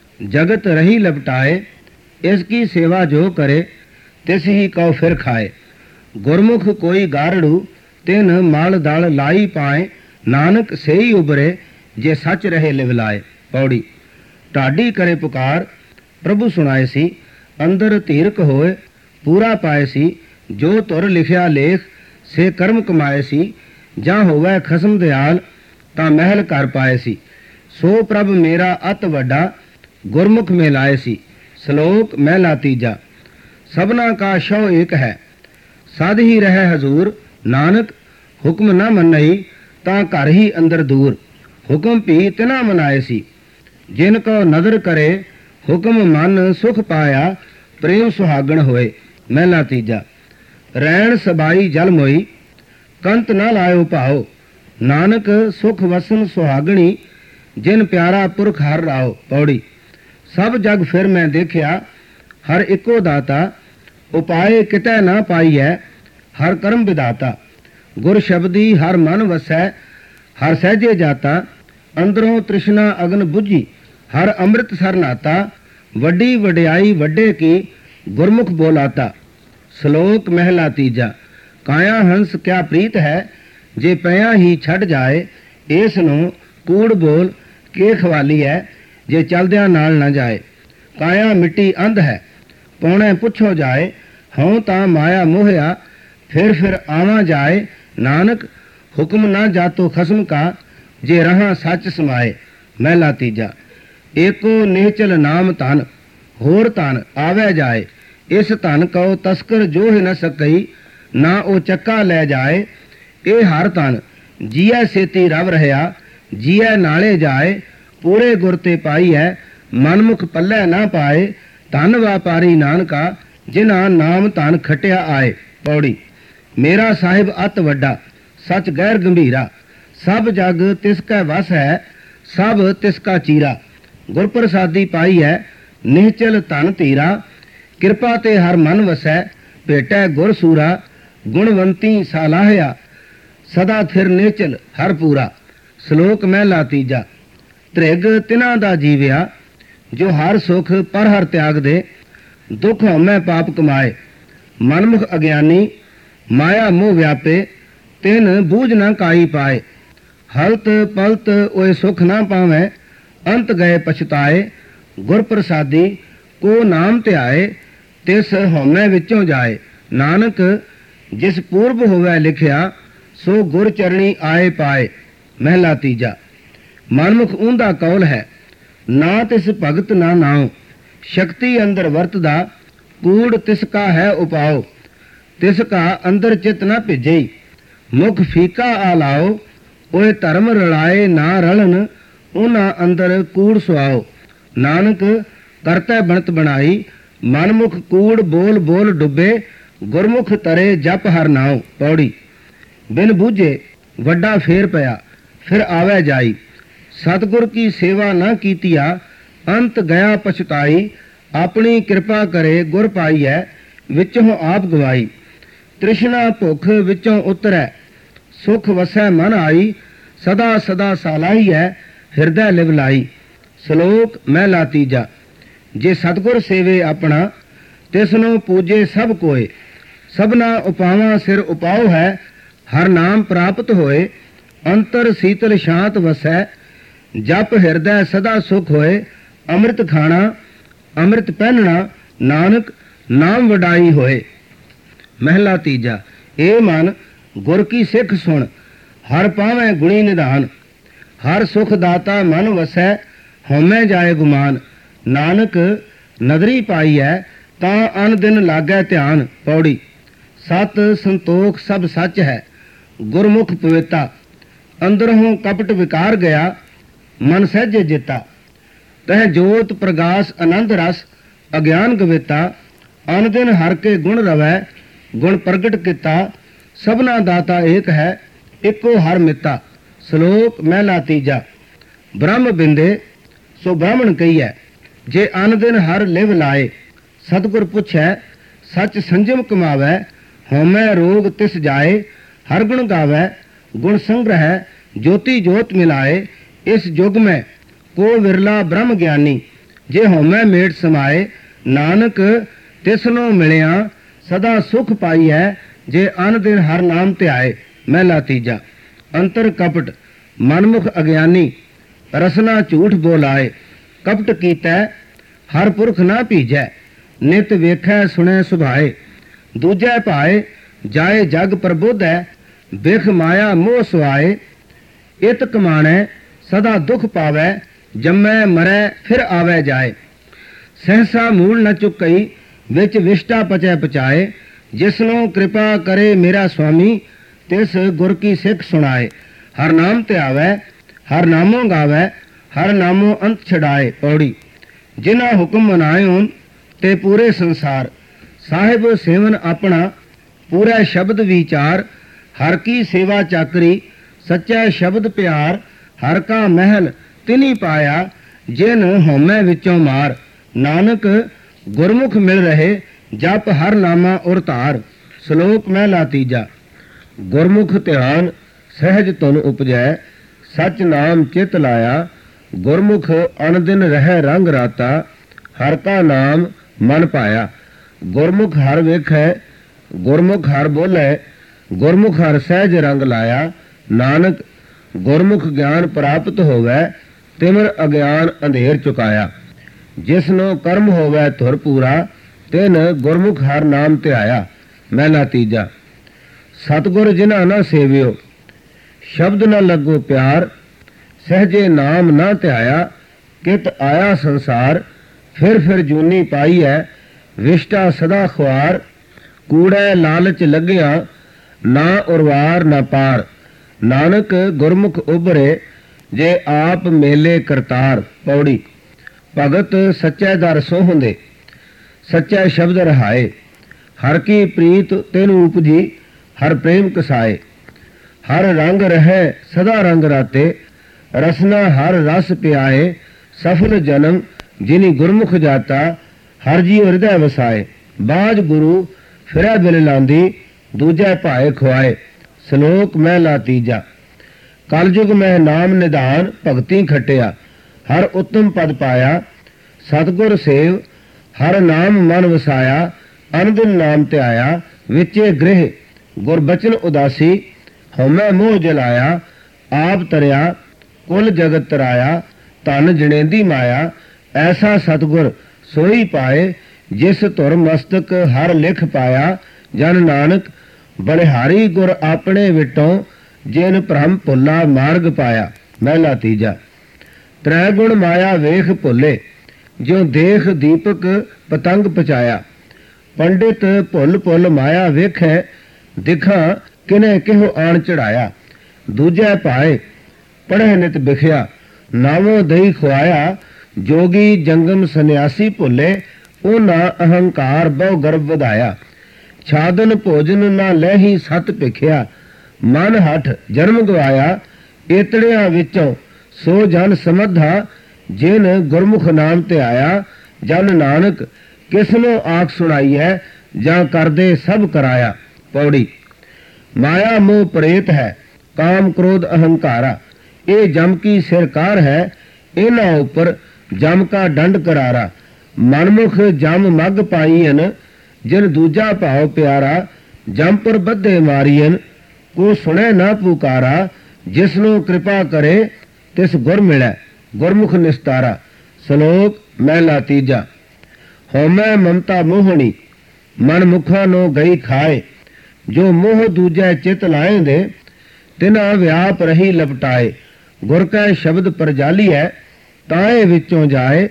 जगत रही लपटाए। इसकी सेवा जो करे, तिस ही को फिर खाए। गुरमुख कोई गारड़ू, तिन माल दल लाई पाए। नानक सही उबरे, जे सच रहे लिवलाए। पौड़ी। ढाडी करे पुकार, प्रभु सुनाए सी। अंदर धीरक होए, पूरा पाए सी। जो तुर लिखिया लेख, से कर्म कमाए सी। जां होवै खसम दयाल, तां महल कर पाए सी। सो प्रभ मेरा अत वड्डा, गुरमुख में लाए सी। श्लोक महला तीजा। सबना का शव एक है, साध ही रहे हजूर। नानक हुक्म न मनई, तां घर ही अंदर दूर। हुक्म भी तिना मनाए सी, जिनको नदर करे। हुक्म मन सुख पाया, प्रेम सुहागण होए। महला तीजा। रैण सबाई जल मोई, कंत न लायो भाओ। नानक सुख वसन सुहागणी, जिन प्यारा पुरख हर राओ। पौड़ी। ਸਭ ਜਗ ਫਿਰ ਮੈਂ ਦੇਖਿਆ, ਹਰ ਇੱਕੋ ਦਾਤਾ। ਉਪਾਏ ਕਿਤੈ ਨਾ ਪਾਈਐ, ਹਰ ਕਰਮ ਵਿਦਾਤਾ। ਗੁਰ ਸ਼ਬਦੀ ਹਰ ਮਨ ਵਸੈ, ਹਰ ਸਹਿਜੇ ਜਾਤਾ। ਅੰਦਰੋਂ ਤ੍ਰਿਸ਼ਨਾ ਅਗਨ ਬੁਝੀ, ਹਰ ਅੰਮ੍ਰਿਤ ਸਰ ਨਾਤਾ। ਵੱਡੀ ਵਡਿਆਈ ਵੱਡੇ ਕੀ, ਗੁਰਮੁਖ ਬੋਲਾਤਾ। ਸ਼ਲੋਕ ਮਹਿਲਾ ਤੀਜਾ। ਕਾਇਆ ਹੰਸ ਕਿਆ ਪ੍ਰੀਤ ਹੈ, ਜੇ ਪਿਆ ਹੀ ਛੱਡ ਜਾਏ। ਇਸ ਨੂੰ ਕੂੜ ਬੋਲ ਕੇ ਖਵਾਲੀ ਹੈ, ਜੇ ਚਲਦਿਆਂ ਨਾਲ ਨਾ ਜਾਏ। ਕਾਇਆ ਮਿੱਟੀ ਅੰਧ ਹੈ, ਪੌਣੇ ਪੁੱਛੋ ਜਾਏ। ਹਉ ਤਾਂ ਮਾਇਆ ਮੋਹਿਆ, ਫਿਰ ਆਵਾਂ ਜਾਏ। ਨਾਨਕ ਹੁਕਮ ਨਾ ਜਾਤੋ ਖਸਮ ਕਾ, ਜੇ ਰਹਾ ਸੱਚ ਸਮਾਏ। ਮਹਿਲਾ ਤੀਜਾ। ਏਕੋ ਨਿਹਚਲ ਨਾਮ ਧਨ, ਹੋਰ ਧਨ ਆਵੇ ਜਾਏ। ਇਸ ਧਨ ਕਉ ਤਸਕਰ ਜੋ ਹੀ ਨ ਸਕਈ, ਨਾ ਉਹ ਚੱਕਾ ਲੈ ਜਾਏ। ਇਹ ਹਰ ਧਨ ਜੀਐ ਸੇਤੀ ਰਵ ਰਹਿਆ, ਜੀਐ ਨਾਲੇ ਜਾਏ। ਪੂਰੇ ਗੁਰ ਤੇ ਪਾਈ ਹੈ, ਮਨਮੁਖ ਪੱਲੇ ਨਾ ਪਾਏ। ਧਨ ਵਾਪਾਰੀ ਨਾਨਕਾ, ਜਿਨ੍ਹਾਂ ਨਾਮ ਧਨ ਖਟਿਆ ਆਏ। ਪੌੜੀ। ਮੇਰਾ ਸਾਹਿਬ ਅਤ ਵੱਡਾ, ਸੱਚ ਗੈਰ ਗੰਭੀਰਾ। ਸਭ ਜਗ ਤਿਸ ਕੈ ਵਸ ਹੈ, ਸਭ ਤਿਸ ਕਾ ਚੀਰਾ। ਗੁਰ ਪ੍ਰਸਾਦੀ ਪਾਈ ਹੈ, ਨਿਹਚਲ ਧਨ ਧੀਰਾ। ਕਿਰਪਾ ਤੇ ਹਰ ਮਨ ਵਸੈ, ਭੇਟੈ ਗੁਰ ਸੂਰਾ। ਗੁਣਵੰਤੀ ਸਾਲਾਹਿਆ, ਸਦਾ ਥਿਰ ਨਿਹਚਲ ਹਰ ਪੂਰਾ। ਸ਼ਲੋਕ ਮਹਿਲਾ ਤੀਜਾ। ਤ੍ਰਿਗ ਤਿਨਾਂ ਦਾ ਜੀਵਿਆ, ਜੋ ਹਰ ਸੁਖ ਪਰ ਹਰ ਤਿਆਗ ਦੇ। ਦੁੱਖ ਹਉਮੈ ਪਾਪ ਕਮਾਏ, ਮਨਮੁਖ ਅਗਿਆਨੀ। ਮਾਇਆ ਮੋਹ ਵਿਆਪੇ, ਤਿਨ ਬੂਝ ਨਾ ਕਾਈ ਪਾਏ। ਹਲਤ ਪਲਤ ਓਏ ਸੁਖ ਨਾ ਪਾਵੈ, ਅੰਤ ਗਏ ਪਛਤਾਏ। ਗੁਰ ਪ੍ਰਸਾਦੀ ਕੋ ਨਾਮ ਧਿਆਏ, ਤਿਸ ਹਉਮੈ ਵਿੱਚੋਂ ਜਾਏ। ਨਾਨਕ ਜਿਸ ਪੂਰਬ ਹੋਵੇ ਲਿਖਿਆ, ਸੋ ਗੁਰ ਚਰਣੀ ਆਏ ਪਾਏ। ਮਹਿਲਾ ਤੀਜਾ। ਮਨਮੁਖ ਊਂਦਾ ਕੌਲ ਹੈ, ਨਾ ਤਿਸ ਭਗਤ ਨਾ ਨਾਉ। ਸ਼ਕਤੀ ਅੰਦਰ ਵਰਤਦਾ, ਕੂੜ ਤਿਸ ਕਾ ਹੈ ਉਪਾਉ। ਤਿਸ ਕਾ ਅੰਦਰ ਚਿਤ ਨਾ ਭਿਜਈ, ਮੁਖ ਫੀਕਾ ਆਲਾਓ। ਓਏ ਧਰਮ ਰਲਾਏ ਨਾ ਰਲਨ, ਉਹਨਾਂ ਅੰਦਰ ਕੂੜ ਸੁਆਓ। ਨਾਨਕ ਕਰਤੈ ਬਣਤ ਬਣਾਈ, ਮਨਮੁਖ ਕੂੜ ਬੋਲ ਬੋਲ ਡੁੱਬੇ। ਗੁਰਮੁਖ ਤਰੇ ਜਪ ਹਰ ਨਾਉ। ਪੌੜੀ। ਬਿਨ ਬੂਝੇ ਵੱਡਾ ਫੇਰ ਪਿਆ, ਫਿਰ ਆਵੇ ਜਾਈ। ਸਤਿਗੁਰ ਕੀ ਸੇਵਾ ਨਾ ਕੀਤੀਆ, ਅੰਤ ਗਿਆ ਪਛਤਾਈ। ਆਪਣੀ ਕਿਰਪਾ ਕਰੇ ਗੁਰ ਪਾਈਐ, ਵਿੱਚੋਂ ਆਪ ਗਵਾਈ। ਤ੍ਰਿਸ਼ਨਾ ਭੁੱਖ ਵਿੱਚੋਂ ਉਤਰੈ, ਸੁਖ ਵਸੈ ਮਨ ਆਈ। ਸਦਾ ਸਦਾ ਸਾਲਾਹੀਐ, ਹਿਰਦੈ ਲਿਵ ਲਾਈ। ਸ਼ਲੋਕ ਮਹਿਲਾ ਤੀਜਾ। ਜੇ ਸਤਿਗੁਰ ਸੇਵੇ ਆਪਣਾ, ਤਿਸ ਨੂੰ ਪੂਜੇ ਸਭ ਕੋਏ। ਸਭਨਾ ਉਪਾਵਾਂ ਸਿਰ ਉਪਾਉ ਹੈ, ਹਰ ਨਾਮ ਪ੍ਰਾਪਤ ਹੋਏ। ਅੰਤਰ ਸੀਤਲ ਸ਼ਾਂਤ ਵਸੈ, ਜਪ ਹਿਰਦੈ ਸਦਾ ਸੁਖ ਹੋਏ। ਅੰਮ੍ਰਿਤ ਖਾਣਾ ਅੰਮ੍ਰਿਤ ਪਹਿਨਣਾ, ਨਾਨਕ ਨਾਮ ਵਡਾਈ ਹੋਏ। ਮਹਿਲਾ ਤੀਜਾ। ਏ ਮਨ ਗੁਰ ਕੀ ਸਿੱਖ ਸੁਣ, ਹਰ ਪਾਵੈ ਗੁਣੀ ਨਿਧਾਨ। ਹਰ ਸੁਖ ਦਾਤਾ ਮਨ ਵਸੈ, ਹਉਮੈ ਜਾਏ ਗੁਮਾਨ। ਨਾਨਕ ਨਦਰੀ ਪਾਈ ਹੈ, ਤਾਂ ਅਨ ਦਿਨ ਲਾਗੈ ਧਿਆਨ। ਪੌੜੀ। ਸਤ ਸੰਤੋਖ ਸਭ ਸੱਚ ਹੈ, ਗੁਰਮੁਖ ਪਵਿੱਤਾ। ਅੰਦਰੋਂ ਕਪਟ ਵਿਕਾਰ ਗਿਆ, ਮਨ ਸਹਿਜੇ ਜਿੱਤਾ। ਤਹ ਜੋਤ ਪ੍ਰਗਾਸ ਆਨੰਦ ਰਸ, ਅਗਿਆਨ ਗਵੇਤਾ। ਅਨ ਦਿਨ ਹਰ ਕੇ ਗੁਣ ਰਵੈ, ਗੁਣ ਪ੍ਰਗਟ ਕੀਤਾ। ਸਭਨਾ ਦਾਤਾ ਏਕ ਹੈ, ਇੱਕੋ ਹਰ ਮਿੱਤਾ। ਸ਼ਲੋਕ ਮਹਿਲਾ ਤੀਜਾ। ਬ੍ਰਹਮ ਬਿੰਦੇ ਸੋ ਬ੍ਰਾਹਮਣ ਕਹੀਐ, ਜੇ ਅਨ ਦਿਨ ਹਰ ਲਿਵ ਲਾਏ। ਸਤਿਗੁਰ ਪੁੱਛੈ, ਸੱਚ ਸੰਜਮ ਕਮਾਵੈ। ਹਉਮੈ ਰੋਗ ਤਿਸ ਜਾਏ, ਹਰ ਗੁਣ ਗਾਵੈ। ਗੁਣ ਸੰਗ੍ਰਹਿ ਜੋਤੀ ਜੋਤ ਮਿਲਾਏ। ਇਸ ਯੁਗ ਮੈਂ ਕੋ ਵਿਰਲਾ ਬ੍ਰਹਮ ਗਿਆਨੀ, ਜੇ ਹਉਮੈ ਮੇਟ ਸਮਾਏ। ਨਾਨਕ ਤਿਸ ਨੂੰ ਮਿਲਿਆ, ਸਦਾ ਸੁਖ ਪਾਈਐ। ਜੇ ਅਨ ਦਿਨ ਹਰ ਨਾਮ ਧਿਆਏ। ਮਹਿਲਾ ਤੀਜਾ। ਅੰਤਰ ਕਪਟ ਮਨਮੁਖ ਅਗਿਆਨੀ, ਰਸਨਾ ਝੂਠ ਬੋਲਾਏ। ਕਪਟ ਕੀਤੈ ਹਰ ਪੁਰਖ ਨਾ ਭੀਜੈ, ਨਿਤ ਵੇਖੈ ਸੁਣੈ ਸੁਭਾਏ। ਦੂਜੈ ਭਾਏ ਜਾਏ ਜਗ ਪ੍ਰਬੋਧੈ, ਬਿਖ ਮਾਇਆ ਮੋਹ ਸੁਆਏ। ਇਤ ਕਮਾਣੈ ਸਦਾ ਦੁਖ ਪਾਵੈ, ਜੰਮੈ ਮਰੈ ਫਿਰ ਆਵੈ ਜਾਏ। ਸਹਿਸਾ ਮੂਲ ਨ ਚੁੱਕਈ, ਵਿੱਚ ਵਿਸ਼ਟਾ ਪਚੈ ਪਚਾਏ। ਜਿਸਨੂੰ ਕਿਰਪਾ ਕਰੇ ਮੇਰਾ ਸੁਆਮੀ, ਤਿਸ ਗੁਰ ਕੀ ਸਿੱਖ ਸੁਣਾਏ। ਹਰ ਨਾਮ ਧਿਆਵੈ, ਹਰ ਨਾਮੋਂ ਗਾਵੈ। ਹਰ ਨਾਮੋਂ ਅੰਤ ਛਡਾਏ। ਪੌੜੀ। ਜਿਨ੍ਹਾਂ ਹੁਕਮ ਮਨਾਇਓਨ ਤੇ ਪੂਰੇ ਸੰਸਾਰ, ਸਾਹਿਬ ਸੇਵਨ ਆਪਣਾ ਪੂਰਾ ਸ਼ਬਦ ਵਿਚਾਰ। ਹਰ ਕੀ ਸੇਵਾ ਚਾਕਰੀ, ਸੱਚਾ ਸ਼ਬਦ ਪਿਆਰ। ਹਰ ਕਾ ਮਹਿਲ ਤਿਨੀ ਪਾਇਆ, ਜਿਨ ਹਉਮੈ ਵਿੱਚੋਂ ਮਾਰ। ਨਾਨਕ ਗੁਰਮੁਖ ਮਿਲ ਰਹੇ, ਜਪ ਹਰ ਨਾਮਾ ਉਰ ਧਾਰ। ਸ਼ਲੋਕ ਮਹਿਲਾ ਤੀਜਾ। ਗੁਰਮੁਖ ਧਿਆਨ ਸਹਿਜ ਧੁਨ ਉਪਜੈ, ਸਚ ਨਾਮ ਚਿਤ ਲਾਇਆ। ਗੁਰਮੁਖ ਅਨਦਿਨ ਰਹਿ ਰੰਗ ਰਾਤਾ, ਹਰ ਕਾ ਨਾਮ ਮਨ ਪਾਇਆ। ਗੁਰਮੁਖ ਹਰ ਵੇਖੈ, ਗੁਰਮੁਖ ਹਰ ਬੋਲੇ, ਗੁਰਮੁਖ ਹਰ ਸਹਿਜ ਰੰਗ ਲਾਇਆ। ਨਾਨਕ ਗੁਰਮੁਖ ਗਿਆਨ ਪ੍ਰਾਪਤ ਹੋਵੈ, ਤਿਮਰ ਅਗਿਆਨ ਅੰਧੇਰ ਚੁਕਾਇਆ। ਜਿਸਨੂੰ ਕਰਮ ਹੋਵੈ ਧੁਰ ਪੂਰਾ, ਤਿਨ ਗੁਰਮੁਖ ਹਰ ਨਾਮ ਧਿਆਇਆ। ਮਹਿਲਾ ਤੀਜਾ। ਸਤਿਗੁਰ ਜਿਨ੍ਹਾਂ ਨਾ ਸੇਵਿਓ, ਸ਼ਬਦ ਨਾ ਲੱਗੋ ਪਿਆਰ। ਸਹਿਜੇ ਨਾਮ ਨਾ ਧਿਆਇਆ, ਕਿਤ ਆਇਆ ਸੰਸਾਰ। ਫਿਰ ਜੂਨੀ ਪਾਈ ਹੈ, ਵਿਸ਼ਟਾ ਸਦਾ ਖੁਆਰ। ਕੂੜੈ ਲਾਲਚ ਲੱਗਿਆ, ਨਾ ਉਰਵਾਰ ਨਾ ਪਾਰ। ਨਾਨਕ ਗੁਰਮੁਖ ਉਭਰੇ, ਜੇ ਆਪ ਮੇਲੇ ਕਰਤਾਰ। ਪੌੜੀ। ਭਗਤ ਸੱਚੇ ਦਰ ਸੋਹੁੰਦੇ, ਸੱਚਾ ਸ਼ਬਦ ਰਹਾਏ। ਹਰ ਕੀ ਪ੍ਰੀਤ ਤੈਨੂੰ ਉਪਜੀ, ਹਰ ਪ੍ਰੇਮ ਕਸਾਏ। ਹਰ ਰੰਗ ਰਹਿ ਸਦਾ ਰੰਗ ਰਾਤੇ, ਰਸਨਾ ਹਰ ਰਸ ਪਿਆਏ। ਸਫਲ ਜਨਮ ਜਿਨੀ ਗੁਰਮੁਖ ਜਾਤਾ, ਹਰ ਜੀਉ ਹਿਰਦੈ ਵਸਾਏ। ਬਾਝ ਗੁਰੂ ਫਿਰੈ ਬਿਲ ਲਾਂਦੀ, ਦੂਜੈ ਭਾਏ ਖੁਆਏ। ਸ਼ਲੋਕ ਮਹਿਲਾ ਤੀਜਾ। ਕਲਯੁਗ ਮਹਿ ਨਾਮ ਨਿਧਾਨ, ਭਗਤੀ ਖਟਿਆ। ਹਰ ਉਤਮ ਪਦ ਪਾਇਆ, ਸਤਿਗੁਰ ਸੇਵ। ਹਰ ਨਾਮ ਮਨ ਵਸਾਇਆ, ਅਨਦਿਨ ਨਾਮ ਧਿਆਇਆ। ਵਿਚੇ ਗ੍ਰਹਿ ਗੁਰਬਚਨ ਉਦਾਸੀ, ਹਉਮੈ ਮੋਹ ਜਲਾਇਆ। ਆਪ ਤਰਿਆ ਕੁਲ ਜਗਤ ਤਰਾਇਆ, ਧਨ ਜਣੇਂਦੀ ਮਾਇਆ। ਐਸਾ ਸਤਿਗੁਰ ਸੋਈ ਪਾਏ, ਜਿਸ ਧੁਰ ਮਸਤਕ ਹਰ ਲਿਖ ਪਾਇਆ। ਜਨ ਨਾਨਕ ਬਲਿਹਾਰੀ ਗੁਰ ਆਪਣੇ ਵਿਟੋਂ, ਜਿਨ ਭ੍ਰਮ ਭੁੱਲਾ ਮਾਰਗ ਪਾਇਆ। ਮਹਿਲਾ ਤੀਜਾ। ਤ੍ਰੈ ਗੁਣ ਮਾਇਆ ਵੇਖ ਭੁੱਲੇ, ਜਿਉ ਦੇਖ ਦੀਪਕ ਪਤੰਗ ਪਚਾਇਆ। ਪੰਡਿਤ ਭੁੱਲ ਮਾਇਆ ਵੇਖੈ, ਦਿਖਾਂ ਕਿਨੇ ਕਿਹੋ ਆਣ ਚੜਾਇਆ। ਦੂਜੈ ਭਾਏ ਪੜ੍ਹੇ ਨਿਤ ਬਿਖਿਆ, ਨਾਵੋ ਦਈ ਖੁਆਇਆ। ਜੋਗੀ ਜੰਗਮ ਸੰਨਿਆਸੀ ਭੁੱਲੇ, ਉਹਨਾਂ ਅਹੰਕਾਰ ਬਹੁ ਗਰਭ ਵਧਾਇਆ। ਛਾਦਨ ਭੋਜਨ ਨਾ ਲੈਹੀ ਸਤ ਭਿਖਿਆ, ਮਨ ਹਠ ਜਨਮ ਗਵਾਇਆ। ਏਤੜਿਆਂ ਵਿੱਚੋਂ ਸੋ ਜਨ ਸਮੱਧਾ, ਜਿਨ ਗੁਰਮੁਖ ਨਾਮ ਧਿਆਇਆ। ਜਨ ਨਾਨਕ ਕਿਸਨੋਂ ਆਖ ਸੁਣਾਈ ਹੈ, ਜਾਂ ਕਰਦੇ ਸਭ ਕਰਾਇਆ। ਪੌੜੀ। ਮਾਇਆ ਮੋਹ ਪ੍ਰੇਤ ਹੈ, ਕਾਮ ਕ੍ਰੋਧ ਅਹੰਕਾਰਾ। ਇਹ ਜਮ ਕੀ ਸਿਰਕਾਰ ਹੈ, ਇਹਨਾਂ ਉੱਪਰ ਜਮ ਕਾ ਦੰਡ ਕਰਾਰਾ। ਮਨਮੁਖ ਜਮ ਮਗ ਪਾਈਨ, ਜਿਨ ਦੂਜਾ ਭਾਵ ਪਿਆਰਾ। ਜਮ ਪਰ ਬੱਧੇ ਮਾਰੀਨ, ਕੋ ਸੁਣੇ ਨਾ ਪੁਕਾਰਾ। ਜਿਸਨੂੰ ਕਿਰਪਾ ਕਰੇ, ਤਿਸ ਗੁਰ ਮਿਲੈ, ਗੁਰਮੁਖ ਨਿਸਤਾਰਾ। ਸ਼ਲੋਕ ਮਹਿਲਾ ਤੀਜਾ। ਹਉਮੈ ਮਮਤਾ ਮੋਹਣੀ, ਮਨ ਮੁਖਾਂ ਨੂੰ ਗਈ ਖਾਏ। ਜੋ ਮੋਹ ਦੂਜੈ ਚਿਤ ਲਾਏਂਦੇ, ਤਿਨਾ ਵਿਆਪ ਰਹੀ ਲਪਟਾਏ। ਗੁਰ ਕੈ ਸ਼ਬਦ ਪਰਜਾਲੀਐ, ਤਾਏ ਵਿੱਚੋਂ ਜਾਏ।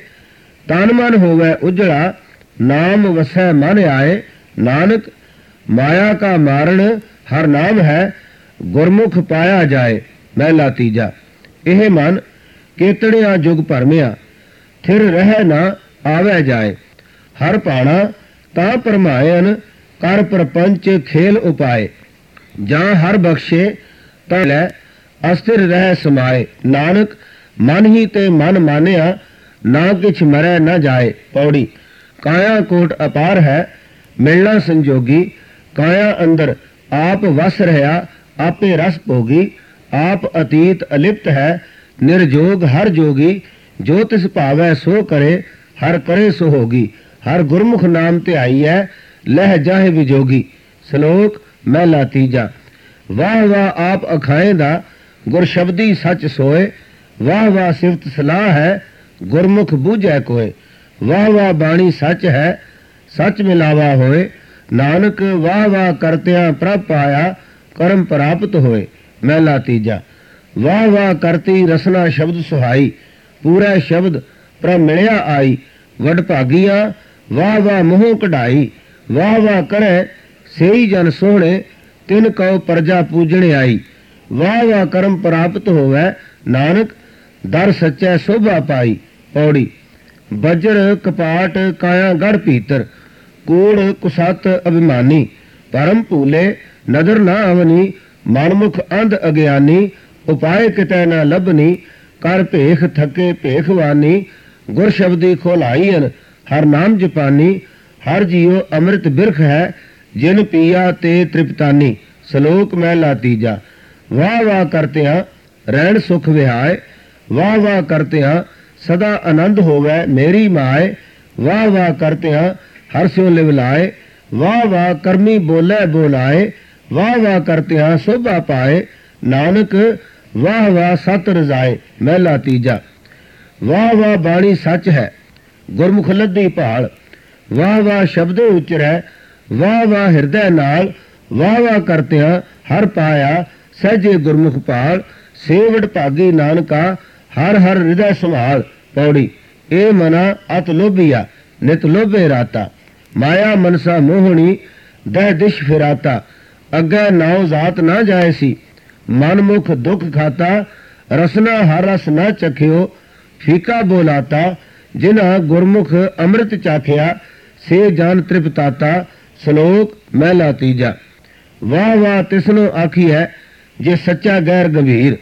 ਤਨ ਮਨ ਹੋਵੇ ਉਜੜਾ, ਨਾਮ ਵਸੈ ਮਨ ਆਏ। ਨਾਨਕ ਮਾਇਆ ਕਾ ਮਾਰਨ ਹਰ ਨਾਮ ਹੈ, ਗੁਰਮੁਖ ਪਾਇਆ ਜਾਏ। ਮਹਿਲਾ ਤੀਜਾ। ਇਹ ਮਨ ਕੇਤੜਿਆਂ ਜੁਗ ਭਰਮਿਆ, ਥਿਰ ਰਹਿ ਨਾ ਆਵੇ ਜਾਏ। ਹਰ ਭਾਣਾ ਤਾਂ ਪਰਮਾਇਨ, ਕਰ ਪ੍ਰਪੰਚ ਖੇਲ ਉਪਾਏ। ਜਾਂ ਹਰ ਬਖਸ਼ੇ ਤਾਂ ਲੈ, ਅਸਥਿਰ ਰਹਿ ਸਮਾਏ। ਨਾਨਕ ਮਨ ਹੀ ਤੇ ਮਨ ਮਾਨਿਆ, ਨਾ ਕਿਛ ਮਰੈ ਨਾ ਜਾਏ। ਪੌੜੀ। ਕਾਇਆ ਕੋਟ ਅਪਾਰ ਹੈ, ਮਿਲਣਾ ਸੰਜੋਗੀ। ਕਾਇਆ ਅੰਦਰ ਆਪ ਵਸ ਰਹਾ, ਆਪੇ ਰਸ ਭੋਗੀ। ਆਪ ਅਤੀਤ ਅਲਿਪਤ ਹੈ, ਨਿਰਜੋਗ ਹਰ ਜੋਗੀ। ਜੋ ਤਿਸ ਭਾਵੈ ਸੋ ਕਰੇ, ਹਰ ਕਰੇ ਸੋ ਹੋਗੀ। ਹਰ ਗੁਰਮੁਖ ਨਾਮ ਧਿਆਈ ਹੈ, ਲਹਿ ਜਾਹੇ ਵਿਜੋਗੀ। ਸ਼ਲੋਕ ਮਹਿਲਾ ਤੀਜਾ। ਵਾਹ ਵਾਹ ਆਪ ਅਖਾਏ ਦਾ, ਗੁਰ ਸ਼ਬਦੀ ਸੱਚ ਸੋਏ। ਵਾਹ ਵਾਹ ਸਿਫਤ ਸਲਾਹ ਹੈ, ਗੁਰਮੁਖ ਬੂਝੈ ਕੋਏ। ਵਾਹ ਵਾਹ ਬਾਣੀ ਸੱਚ ਹੈ, ਸੱਚ ਮਿਲਾਵਾ ਹੋਏ। ਨਾਨਕ ਵਾਹ ਵਾਹ ਕਰਤਿਆਂ ਪ੍ਰਭ ਪਾਇਆ, ਕਰਮ ਪ੍ਰਾਪਤ ਹੋਏ। ਮਹਿਲਾ ਤੀਜਾ। ਵਾਹ ਵਾਹ ਕਰਤੀ ਰਸਨਾ ਸ਼ਬਦ ਸੁਹਾਈ, ਪੂਰਾ ਸ਼ਬਦ ਪ੍ਰਭ ਮਿਲਿਆ ਆਈ। ਵਡ ਭਾਗੀਆਂ ਵਾਹ ਵਾਹ ਮੂੰਹੋਂ ਕਢਾਈ। ਵਾਹ ਵਾਹ ਕਰੈ ਸੇਈ ਜਨ ਸੋਹਣੇ, ਤਿਨ ਕਉ ਪ੍ਰਜਾ ਪੂਜਣ ਆਈ। ਵਾਹ ਵਾਹ ਕਰਮ ਪ੍ਰਾਪਤ ਹੋਵੇ, ਨਾਨਕ ਦਰ ਸੱਚੈ ਸੋਭਾ ਪਾਈ। ਪੌੜੀ। ਬਜਰ ਕਪਾਟ ਕਾਇਆ ਗੜ ਭੀਤਰ, ਕੂੜ ਕੁਸਤ ਅਭਿਮਾਨੀ। ਪਰਮ ਭੂਲੇ ਨਦਰ ਨਾ ਆਵਨੀ, ਮਨਮੁਖ ਅੰਧ ਅਗਿਆਨੀ। ਉਪਾਏ ਕਿਤੈ ਨਾ ਲੱਭਨੀ, ਕਰ ਭੇਖ ਥਕੇ ਭੇਖਵਾਨੀ। ਗੁਰ ਸ਼ਬਦੀ ਖੋਲਾਈਨ, ਹਰ ਨਾਮ ਜਪਾਨੀ। ਹਰ ਜੀਉ ਅੰਮ੍ਰਿਤ ਬਿਰਖ ਹੈ, ਜਿਨ ਪੀਆ ਤੇ ਤ੍ਰਿਪਤਾਨੀ। ਸ਼ਲੋਕ ਮਹਿਲਾ ਤੀਜਾ। ਵਾਹ ਵਾਹ ਕਰਤਿਆਂ ਰਹਿਣ ਸੁਖ ਵਿਹਾਏ, ਵਾਹ ਵਾਹ ਕਰਤਿਆਂ ਸਦਾ ਆਨੰਦ ਹੋਵੇ ਮੇਰੀ ਮਾਏ। ਵਾਹ ਵਾਹ ਕਰਤਿਆਂ ਹਰ ਸਿਉ ਲਿਵ ਲਾਏ, ਵਾਹ ਵਾਹ ਕਰਮੀ ਬੋਲੇ ਬੋਲਾਏ। ਵਾਹ ਵਾਹ ਕਰਤਿਆਂ ਸੋਭਾ ਪਾਏ, ਨਾਨਕ ਵਾਹ ਵਾਹ ਸਤ ਰਜ਼ਾਏ। ਮਹਿਲਾ ਤੀਜਾ। ਵਾਹ ਵਾਹ ਬਾਣੀ ਸੱਚ ਹੈ, ਗੁਰਮੁਖ ਲੱਦੀ ਭਾਲ। ਵਾਹ ਵਾਹ ਸ਼ਬਦੇ ਉਚਰੈ, ਵਾਹ ਵਾਹ ਹਿਰਦੈ ਨਾਲ। ਵਾਹ ਵਾਹ ਕਰਤਿਆਂ ਹਰ ਪਾਇਆ, ਸਹਿਜੇ ਗੁਰਮੁਖ ਭਾਲ। ਸੇਵੜ ਭਾਗੀ ਨਾਨਕਾ, ਹਰ ਹਰ ਹਿਰਦੈ ਸੰਭਾਲ। ਪੌੜੀ। ਇਹ ਮਨਾ ਅਤ ਲੋਭੀਆ, ਨਿਤ ਲੋਭੇ ਰਾਤਾ। ਮਾਇਆ ਮਨਸਾ ਮੋਹਣੀ, ਦਹਿ ਦਿਸ਼ ਫਿਰਾਤਾ। ਅੱਗੇ ਨਾਉ ਜਾਤ ਨਾ ਜਾਏ ਸੀ, ਮਨ ਮੁਖ ਦੁਖ ਖਾਤਾ। ਰਸਨਾ ਹਰ ਰਸ ਨਾ ਚਖਿਓ, ਫੀਕਾ ਬੋਲਾਤਾ। ਜਿਨ੍ਹਾਂ ਗੁਰਮੁਖ ਅੰਮ੍ਰਿਤ ਚਾਖਿਆ, ਸੇ ਜਨ ਤ੍ਰਿਪਤਾਤਾ। ਸ਼ਲੋਕ ਮਹਿਲਾ ਤੀਜਾ। ਵਾਹ ਵਾਹ ਤਿਸਨੋ ਆਖੀਐ, ਜੇ ਸੱਚਾ ਗੈਰ ਗੰਭੀਰ।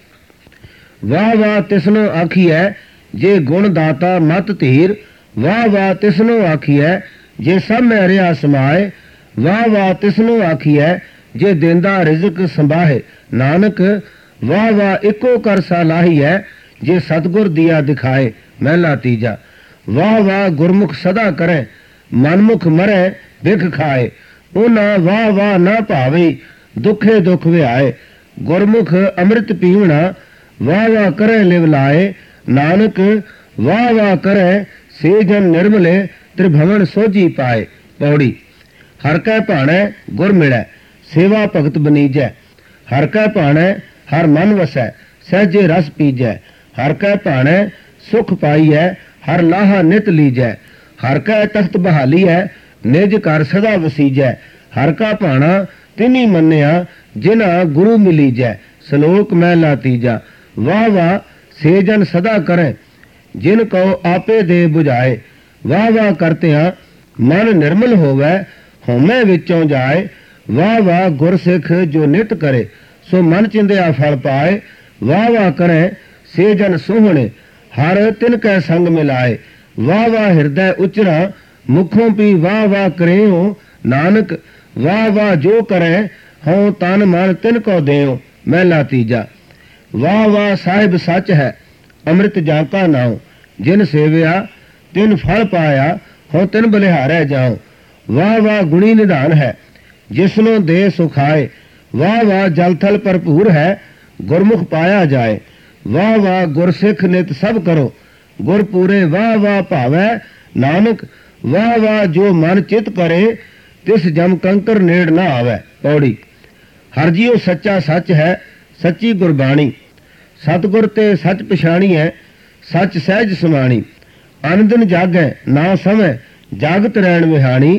ਵਾਹ ਵਾਹ ਤਿਸਨੋ ਆਖੀਐ, ਜੇ ਗੁਣ ਦਾਤਾ ਮਤ ਧੀਰ। ਵਾਹ ਵਾਹ ਤਿਸਨੋ ਆਖੀਐ, ਜੇ ਸਭ ਮੈਂ ਰਿਹਾ ਸਮਾਏ। ਵਾਹ ਵਾਹ ਤਿਸਨੋ ਆਖੀਐ, ਜੇ ਦੇਂਦਾ ਰਿਜ਼ਕ ਸੰਭਾਹੇ। ਨਾਨਕ ਵਾਹ ਵਾਹ ਇੱਕੋ ਕਰ ਸਾਲਾਹੀ ਹੈ, ਜੇ ਸਤਿਗੁਰ ਦੀਆ ਦਿਖਾਏ। ਮਹਿਲਾ ਤੀਜਾ। ਵਾਹ ਵਾਹ ਗੁਰਮੁਖ ਸਦਾ ਕਰੇ, ਮਨਮੁਖ ਮਰੇ ਬਿਖ ਖਾਏ। ਉਹਨਾਂ ਵਾਹ ਵਾਹ ਨਾ ਭਾਵੇ, ਦੁਖੇ ਦੁਖ ਵਿਆਏ। ਗੁਰਮੁਖ ਅੰਮ੍ਰਿਤ ਪੀਵਣਾ, ਵਾਹ ਵਾਹ ਕਰੇ ਲਿਵ ਲਾਏ। ਨਾਨਕ ਵਾਹ ਵਾਹ ਕਰੇ, ਸੇ ਜਨ ਨਿਰਮਲੇ ਤ੍ਰਿਭਵਨ ਸੋਝੀ ਪਾਏ। ਪੌੜੀ। ਹਰ ਕੈ ਭਾਣੈ ਗੁਰ ਮਿਲੈ, ਸੇਵਾ ਭਗਤ ਬਨੀਜੈ। ਹਰ ਕੈ ਭਾਣੈ ਹਰ ਮਨ ਵਸੈ, ਸਹਿਜੇ ਰਸ ਪੀਜੈ। ਹਰ ਕੈ ਭਾਣੈ ਸੁਖ ਪਾਈਐ, ਹਰ ਲਾਹਾ ਨਿਤ ਲੀਜੈ। ਹਰ ਕੈ ਤਖਤ ਬਹਾਲੀਐ, ਨਿਜ ਘਰ ਸਦਾ ਵਸੀਜੈ। ਹਰ ਕਾ ਭਾਣਾ ਤਿਨੀ ਮੰਨਿਆ, ਜਿਨਾ ਗੁਰੂ ਮਿਲੀਜੈ। ਸ਼ਲੋਕ ਮਹਿਲਾ ਤੀਜਾ। ਵਾਹ ਵਾਹ ਸੇ ਜਨ ਸਦਾ ਕਰੈ, ਜਿਨ ਕਉ ਆਪੇ ਦੇ ਬੁਝਾਏ। ਵਾਹ ਵਾਹ ਕਰਤਿਆਂ ਮਨ ਨਿਰਮਲ ਹੋਵੇ, ਹਉਮੈ ਵਿੱਚੋਂ ਜਾਏ। ਵਾਹ ਵਾਹ ਗੁਰਸਿੱਖ ਜੋ ਨਿਤ ਕਰੇ, ਸੋ ਮਨ ਚਿੰਦਿਆ ਫਲ ਪਾਏ। ਵਾਹ ਵਾਹ ਕਰੇ ਸੇ ਜਨ ਸੋਹਣੇ, ਹਰ ਤਿਨ ਕੈ ਸੰਗ ਮਿਲਾਏ। ਵਾਹ ਵਾਹ ਹਿਰਦੈ ਉਚਰਾ, ਮੁਖੋਂ ਪੀ ਵਾਹ ਵਾਹ ਕਰਿਓ। ਨਾਨਕ ਵਾਹ ਵਾਹ ਜੋ ਕਰੇ, ਹਉ ਤਨ ਮਨ ਤਿਨ ਕੋ ਦਿਓ। ਮਹਿਲਾ ਤੀਜਾ। ਵਾਹ ਵਾਹ ਸਾਹਿਬ ਸੱਚ ਹੈ, ਅੰਮ੍ਰਿਤ ਜਾਂ ਕਾ ਨਾਉ। ਜਿਨ ਸੇਵਿਆ ਤਿਨ ਫਲ ਪਾਇਆ, ਹਉ ਤਿਨ ਬਲਿਹਾਰੈ ਜਾਉ। ਵਾਹ ਵਾਹ ਗੁਣੀ ਨਿਧਾਨ ਹੈ, ਜਿਸਨੂੰ ਦੇ ਸੁਖਾਏ। ਵਾਹ ਵਾਹ ਜਲ ਥਲ ਭਰਪੂਰ ਹੈ, ਗੁਰਮੁਖ ਪਾਇਆ ਜਾਏ। ਵਾਹ ਵਾਹ ਗੁਰਸਿੱਖ ਨਿਤ ਸਭ ਕਰੋ, ਗੁਰ ਪੂਰੇ ਵਾਹ ਵਾਹ ਭਾਵੈ। ਨਾਨਕ ਵਾਹ ਵਾਹ ਜੋ ਮਨ ਚਿਤ ਕਰੇ, ਤਿਸ ਜਮ ਕੰਕਰ ਨੇੜ ਨਾ ਆਵੈ। ਪੌੜੀ। ਹਰ ਜੀਉ ਸੱਚਾ ਸੱਚ ਹੈ, ਸੱਚੀ ਗੁਰਬਾਣੀ। ਸਤਿਗੁਰ ਤੇ ਸੱਚ ਪਛਾਣੀ ਹੈ, ਸੱਚ ਸਹਿਜ ਸਮਾਣੀ। ਅਨੰਦਨ ਜਾਗੈ ਨਾ ਸਮੈ, ਜਾਗਤ ਰਹਿਣ ਵਿਹਾਣੀ।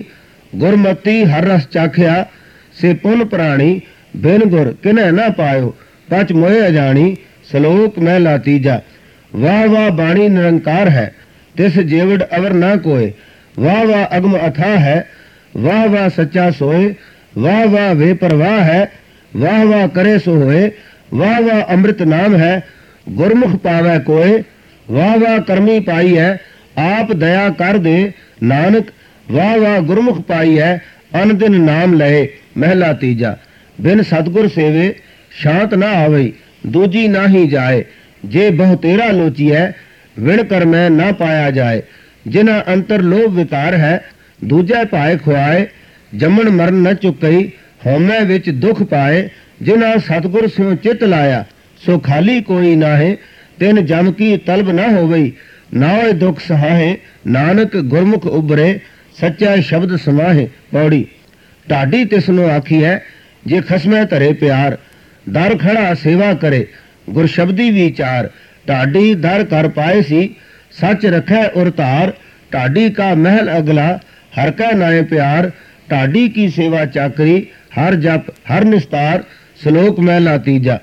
ਗੁਰਮਤੀ ਹਰ ਰਸ ਚਾਖਿਆ, ਸੇ ਪੁਨ ਪ੍ਰਾਣੀ। ਬਿਨ ਗੁਰ ਕਿਨੈ ਨਾ ਪਾਇਓ, ਪਚ ਮੋਏ ਅਜਾਣੀ। ਸ਼ਲੋਕ ਮਹਿਲਾ ਤੀਜਾ। ਵਾਹ ਵਾਹ ਬਾਣੀ ਨਿਰੰਕਾਰ ਹੈ, ਤਿਸ ਜੇਵੜ ਅਵਰ ਨਾ ਕੋਏ। ਵਾਹ ਵਾਹ ਅਗਮ ਅਥਾ ਹੈ, ਵਾਹ ਵਾਹ ਸੱਚਾ ਸੋਏ। ਵਾਹ ਵਾਹ ਵੇ ਪਰਵਾਹ ਹੈ, ਵਾਹ ਵਾਹ ਕਰੇ ਸੋ ਹੋਏ। ਵਾਹ ਵਾਹ ਅੰਮ੍ਰਿਤ ਨਾਮ ਹੈ, ਗੁਰਮੁਖ ਪਾਵੈ ਕੋਏ। ਵਾਹ ਵਾਹ ਕਰਮੀ ਪਾਈ ਹੈ, ਆਪ ਦਇਆ ਕਰ ਦੇ। ਨਾਨਕ ਵਾਹ ਵਾਹ ਗੁਰਮੁਖ ਪਾਈ ਹੈ, ਅਨ ਦਿਨ ਨਾਮ ਲਏ। ਮਹਿਲਾ ਤੀਜਾ। ਬਿਨ ਸਤਿਗੁਰ ਸੇਵੇ ਸ਼ਾਂਤ ਨਾ ਆਵੇ, ਦੂਜੀ ਨਾਹੀ ਜਾਏ। ਜੇ ਬਹੁ ਤੇਰਾ ਲੋਚੀਐ, ਵਿਣ ਕਰ ਮੈਂ ਨਾ ਪਾਇਆ ਜਾਏ। ਜਿਨਾ ਅੰਤਰ ਲੋਭ ਵਿਕਾਰ ਹੈ, ਦੂਜੇ ਭਾਏ ਖੁਆਏ। ਜੰਮਣ ਮਰਨ ਨ ਚੁੱਕਈ, ਹਉਮੈ ਵਿੱਚ ਦੁੱਖ ਪਾਏ। ਜਿਨਾ ਸਤਿਗੁਰ ਸਿਉ ਚਿਤ ਲਾਇਆ, ਸੋ ਖਾਲੀ ਕੋਈ ਨਾਹੇ। ਤਿਨ ਜਮ ਕੀ ਤਲਬ ਨਾ ਹੋਵਈ, ਨਾਏ ਦੁੱਖ ਸਹਾਹੇ। ਨਾਨਕ ਗੁਰਮੁਖ ਉਬਰੇ, ਸੱਚਾ ਸ਼ਬਦ ਸਮਾਹੇ। ਪੌੜੀ। ਢਾਡੀ ਤਿਸਨੂੰ ਆਖੀ ਹੈ, ਜੇ ਖਸਮੈ ਧਰੇ ਪਿਆਰ। ਦਰ ਖੜਾ ਸੇਵਾ ਕਰੇ, ਗੁਰ ਸ਼ਬਦੀ ਵਿਚਾਰ। ਢਾਡੀ ਦਰ ਕਰ ਪਾਏ ਸੀ, ਸੱਚ ਰਖੈ ਉਰ ਧਾਰ। ਢਾਡੀ ਕਾ ਮਹਿਲ ਅਗਲਾ, ਹਰ ਕਾ ਨਾਏ ਪਿਆਰ। ਢਾਡੀ ਕੀ ਸੇਵਾ ਚਾਕਰੀ, ਹਰ ਜਪ ਹਰ ਨਿਸਤਾਰ। ਸ਼ਲੋਕ ਮਹਿਲਾ ਤੀਜਾ।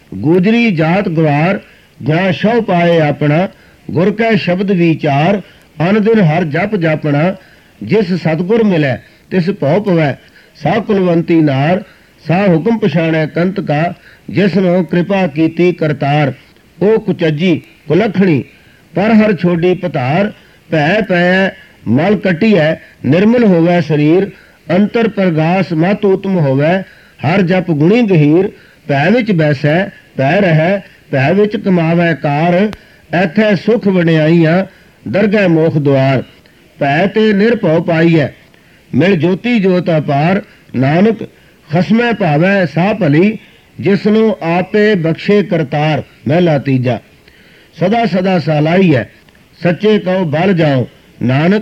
ਗੁਜਰੀ ਜਾਤ ਗਵਾਰ, ਜਾਂ ਸ਼ਉ ਪਾਏ ਆਪਣਾ। ਗੁਰ ਕੈ ਸ਼ਬਦ ਵਿਚਾਰ, ਅਨ ਦਿਨ ਹਰ ਜਪ ਜਾਪਣਾ। ਜਿਸ ਸਤਿਗੁਰ ਮਿਲੈ, ਤਿਸ ਭਉ ਪਵੈ। ਸਾ ਕੁਲਵੰਤੀ ਨਾਰ, ਸਾ ਹੁਕਮ ਪਛਾਣੈ ਕੰਤ ਕਾ। ਜਿਸ ਨੂੰ ਕਿਰਪਾ ਕੀਤੀ ਕਰਤਾਰ, ਉਹ ਕੁਚੱਜੀ ਕੁਲਖਣੀ। ਪਰ ਹਰ ਛੋਡੀ ਪਤਾਰ। ਭੈ ਪੈ ਮਲ ਕਟੀਐ ਨਿਰਮਲ ਹੋਵੇ ਸਰੀਰ, ਅੰਤਰ ਪ੍ਰਗਾਸ ਮਤ ਉਤਮ ਹੋਵੇ। ਹਰ ਜਪ ਗੁਣੀ ਗਹੀਰ, ਭੈ ਵਿੱਚ ਬੈਸੈ ਭੈ ਰਹਿ, ਭੈ ਵਿੱਚ ਕਮਾਵੈ ਕਾਰ। ਐਥੈ ਸੁਖ ਵਡਿਆਈਆਂ ਦਰਗਹਿ ਮੋਖ ਦੁਆਰ, ਭੈ ਤੇ ਨਿਰਭਉ ਪਾਈਐ ਮਿਲ ਜੋਤੀ ਜੋਤ ਅਪਾਰ। ਨਾਨਕ ਖਸਮੈ ਭਾਵੈ ਸਾ ਭਲੀ, ਜਿਸਨੂੰ ਆਪੇ ਬਖਸ਼ੇ ਕਰਤਾਰ। ਮਹਿਲਾ ਤੀਜਾ। ਸਦਾ ਸਦਾ ਸਲਾਈ ਹੈ, ਸੱਚੇ ਕਉ ਬਲ ਜਾਓ। ਨਾਨਕ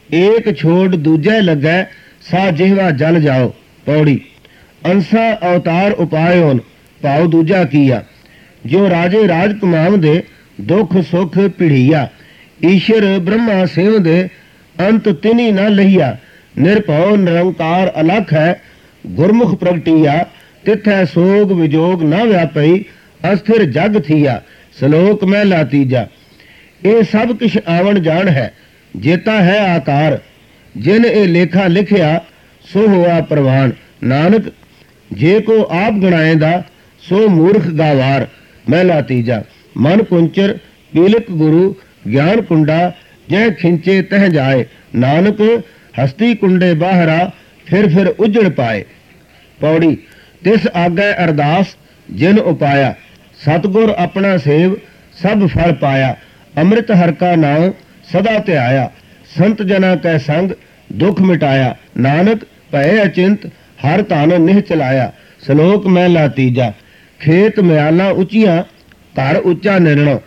ਏਕ ਛੋੜ ਦੂਜੇ ਲੱਗੈ, ਸਾ ਜਿਹਵਾ ਜਲ ਜਾਓ। ਪੌੜੀ। ਅੰਸਾ ਅਵਤਾਰ ਉਪਾਇਓਨ, ਭਾਉ ਦੂਜਾ ਕੀਆ। ਜੋ ਰਾਜੇ ਰਾਜ ਕਮਾਵਦੇ, ਦੁੱਖ ਸੁਖ ਪਿੜੀਆ। ਈਸ਼ਰ ਬ੍ਰਹਮਾ ਸਿਉ ਦੇ, ਅੰਤ ਤਿਨੀ ਨ ਲਹੀਆ। ਨਿਰਭਉ ਨਿਰੰਕਾਰ ਅਲਖ ਹੈ, ਗੁਰਮੁਖ ਪ੍ਰਗਟੀਆ। ਤਿਥੈ ਸੋਗ ਵਿਜੋਗ ਨ ਵਿਆਪਈ, ਅਸਥਿਰ ਜਗ ਥੀਆ। ਸ਼ਲੋਕ ਮਹਿਲਾ ਤੀਜਾ। ਇਹ ਸਭ ਕਿਛ ਆਵਣ ਜਾਣ ਹੈ, ਜੇਤਾ ਹੈ ਆਕਾਰ। ਜਿਨ ਇਹ ਲੇਖਾ ਲਿਖਿਆ, ਸੋ ਹੋਆ ਪ੍ਰਵਾਨ। ਨਾਨਕ ਜੇ ਕੋ ਆਪ ਗਣਾਏਂਦਾ, ਸੋ ਮੂਰਖ ਗਾਵਾਰ। ਮਹਿਲਾ ਤੀਜਾ। ਮਨ ਕੁੰਚਰ ਪੀਲਕ ਗੁਰੂ, ਗਿਆਨ ਕੁੰਡਾ ਜਹ ਖਿੰਚੇ ਤਹ ਜਾਏ। ਨਾਨਕ ਹਸਤੀ ਕੁੰਡੇ ਬਾਹਰਾ, ਫਿਰ ਉਜੜ ਪਾਏ। ਪੌੜੀ। ਤਿਸ ਆਗੈ ਅਰਦਾਸ ਜਿਨ ਉਪਾਇਆ, ਸਤਿਗੁਰ ਆਪਣਾ ਸੇਵ ਸਭ ਫਲ ਪਾਇਆ। ਅੰਮ੍ਰਿਤ ਹਰਿ ਕਾ ਨਾਉ ਸਦਾ ਧਿਆਇਆ, ਸੰਤ ਜਨਾ ਕੈ ਸੰਗ ਦੁਖ ਮਿਟਾਇਆ। ਨਾਨਕ ਭਏ ਅਚਿੰਤ ਹਰ ਧਨ ਨਿਹ ਚਲਾਇਆ। ਸ਼ਲੋਕ ਮਹਿਲਾ ਤੀਜਾ। ਖੇਤ ਮਿਆਲਾਂ ਉੱਚੀਆਂ, ਘਰ ਉੱਚਾ ਨਿਰਣੋ।